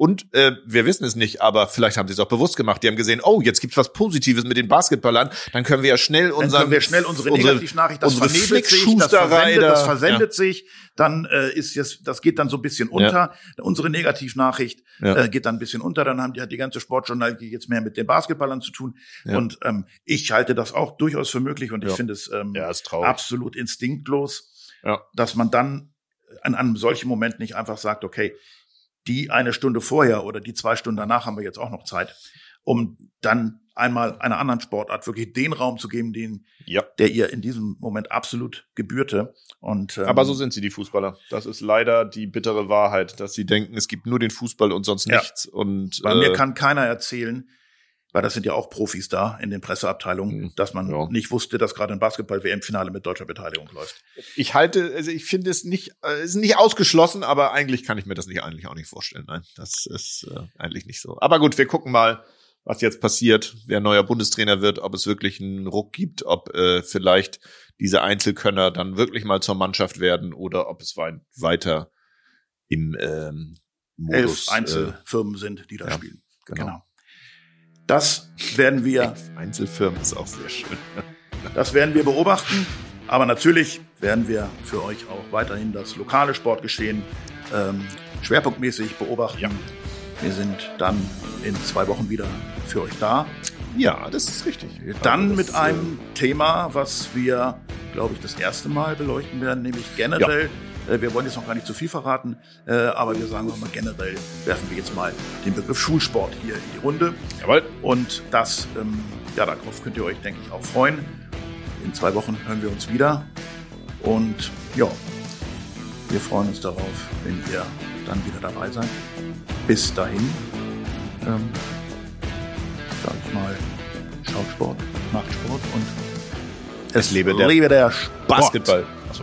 wir wissen es nicht, aber vielleicht haben sie es auch bewusst gemacht. Die haben gesehen, oh, jetzt gibt's was Positives mit den Basketballern, dann können wir ja schnell unsere Negativnachricht, das vernebelt sich, das versendet sich, dann das geht dann so ein bisschen unter. Unsere Negativnachricht geht dann ein bisschen unter, dann hat die ganze Sportjournalistik jetzt mehr mit den Basketballern zu tun. Und ich halte das auch durchaus für möglich und ich finde es absolut instinktlos, dass man dann an einem solchen Moment nicht einfach sagt, okay, die eine Stunde vorher oder die 2 Stunden danach haben wir jetzt auch noch Zeit, um dann einmal einer anderen Sportart wirklich den Raum zu geben, der ihr in diesem Moment absolut gebührte. Aber so sind sie, die Fußballer. Das ist leider die bittere Wahrheit, dass sie denken, es gibt nur den Fußball und sonst nichts. Und bei mir kann keiner erzählen, weil das sind ja auch Profis da in den Presseabteilungen, dass man nicht wusste, dass gerade ein Basketball-WM-Finale mit deutscher Beteiligung läuft. Ich finde es nicht ausgeschlossen, aber eigentlich kann ich mir das eigentlich auch nicht vorstellen. Nein, das ist eigentlich nicht so. Aber gut, wir gucken mal, was jetzt passiert, wer neuer Bundestrainer wird, ob es wirklich einen Ruck gibt, ob vielleicht diese Einzelkönner dann wirklich mal zur Mannschaft werden oder ob es weiter im Modus 11 Einzelfirmen sind, die da spielen. Genau. Das werden wir. Einzelfirmen ist auch sehr schön. Das werden wir beobachten. Aber natürlich werden wir für euch auch weiterhin das lokale Sportgeschehen schwerpunktmäßig beobachten. Ja. Wir sind dann in 2 Wochen wieder für euch da. Ja, das ist richtig. Dann mit einem Thema, was wir, glaube ich, das erste Mal beleuchten werden, nämlich generell. Wir wollen jetzt noch gar nicht zu viel verraten, aber wir sagen mal generell, werfen wir jetzt mal den Begriff Schulsport hier in die Runde. Jawohl. Und das, darauf könnt ihr euch, denke ich, auch freuen. In 2 Wochen hören wir uns wieder. Und ja, wir freuen uns darauf, wenn ihr dann wieder dabei seid. Bis dahin, sag ich mal, schaut Sport, macht Sport und es lebe der Sport. Basketball. Achso.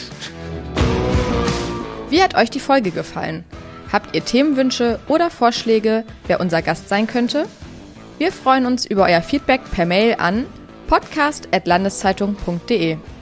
Wie hat euch die Folge gefallen? Habt ihr Themenwünsche oder Vorschläge, wer unser Gast sein könnte? Wir freuen uns über euer Feedback per Mail an podcast@landeszeitung.de.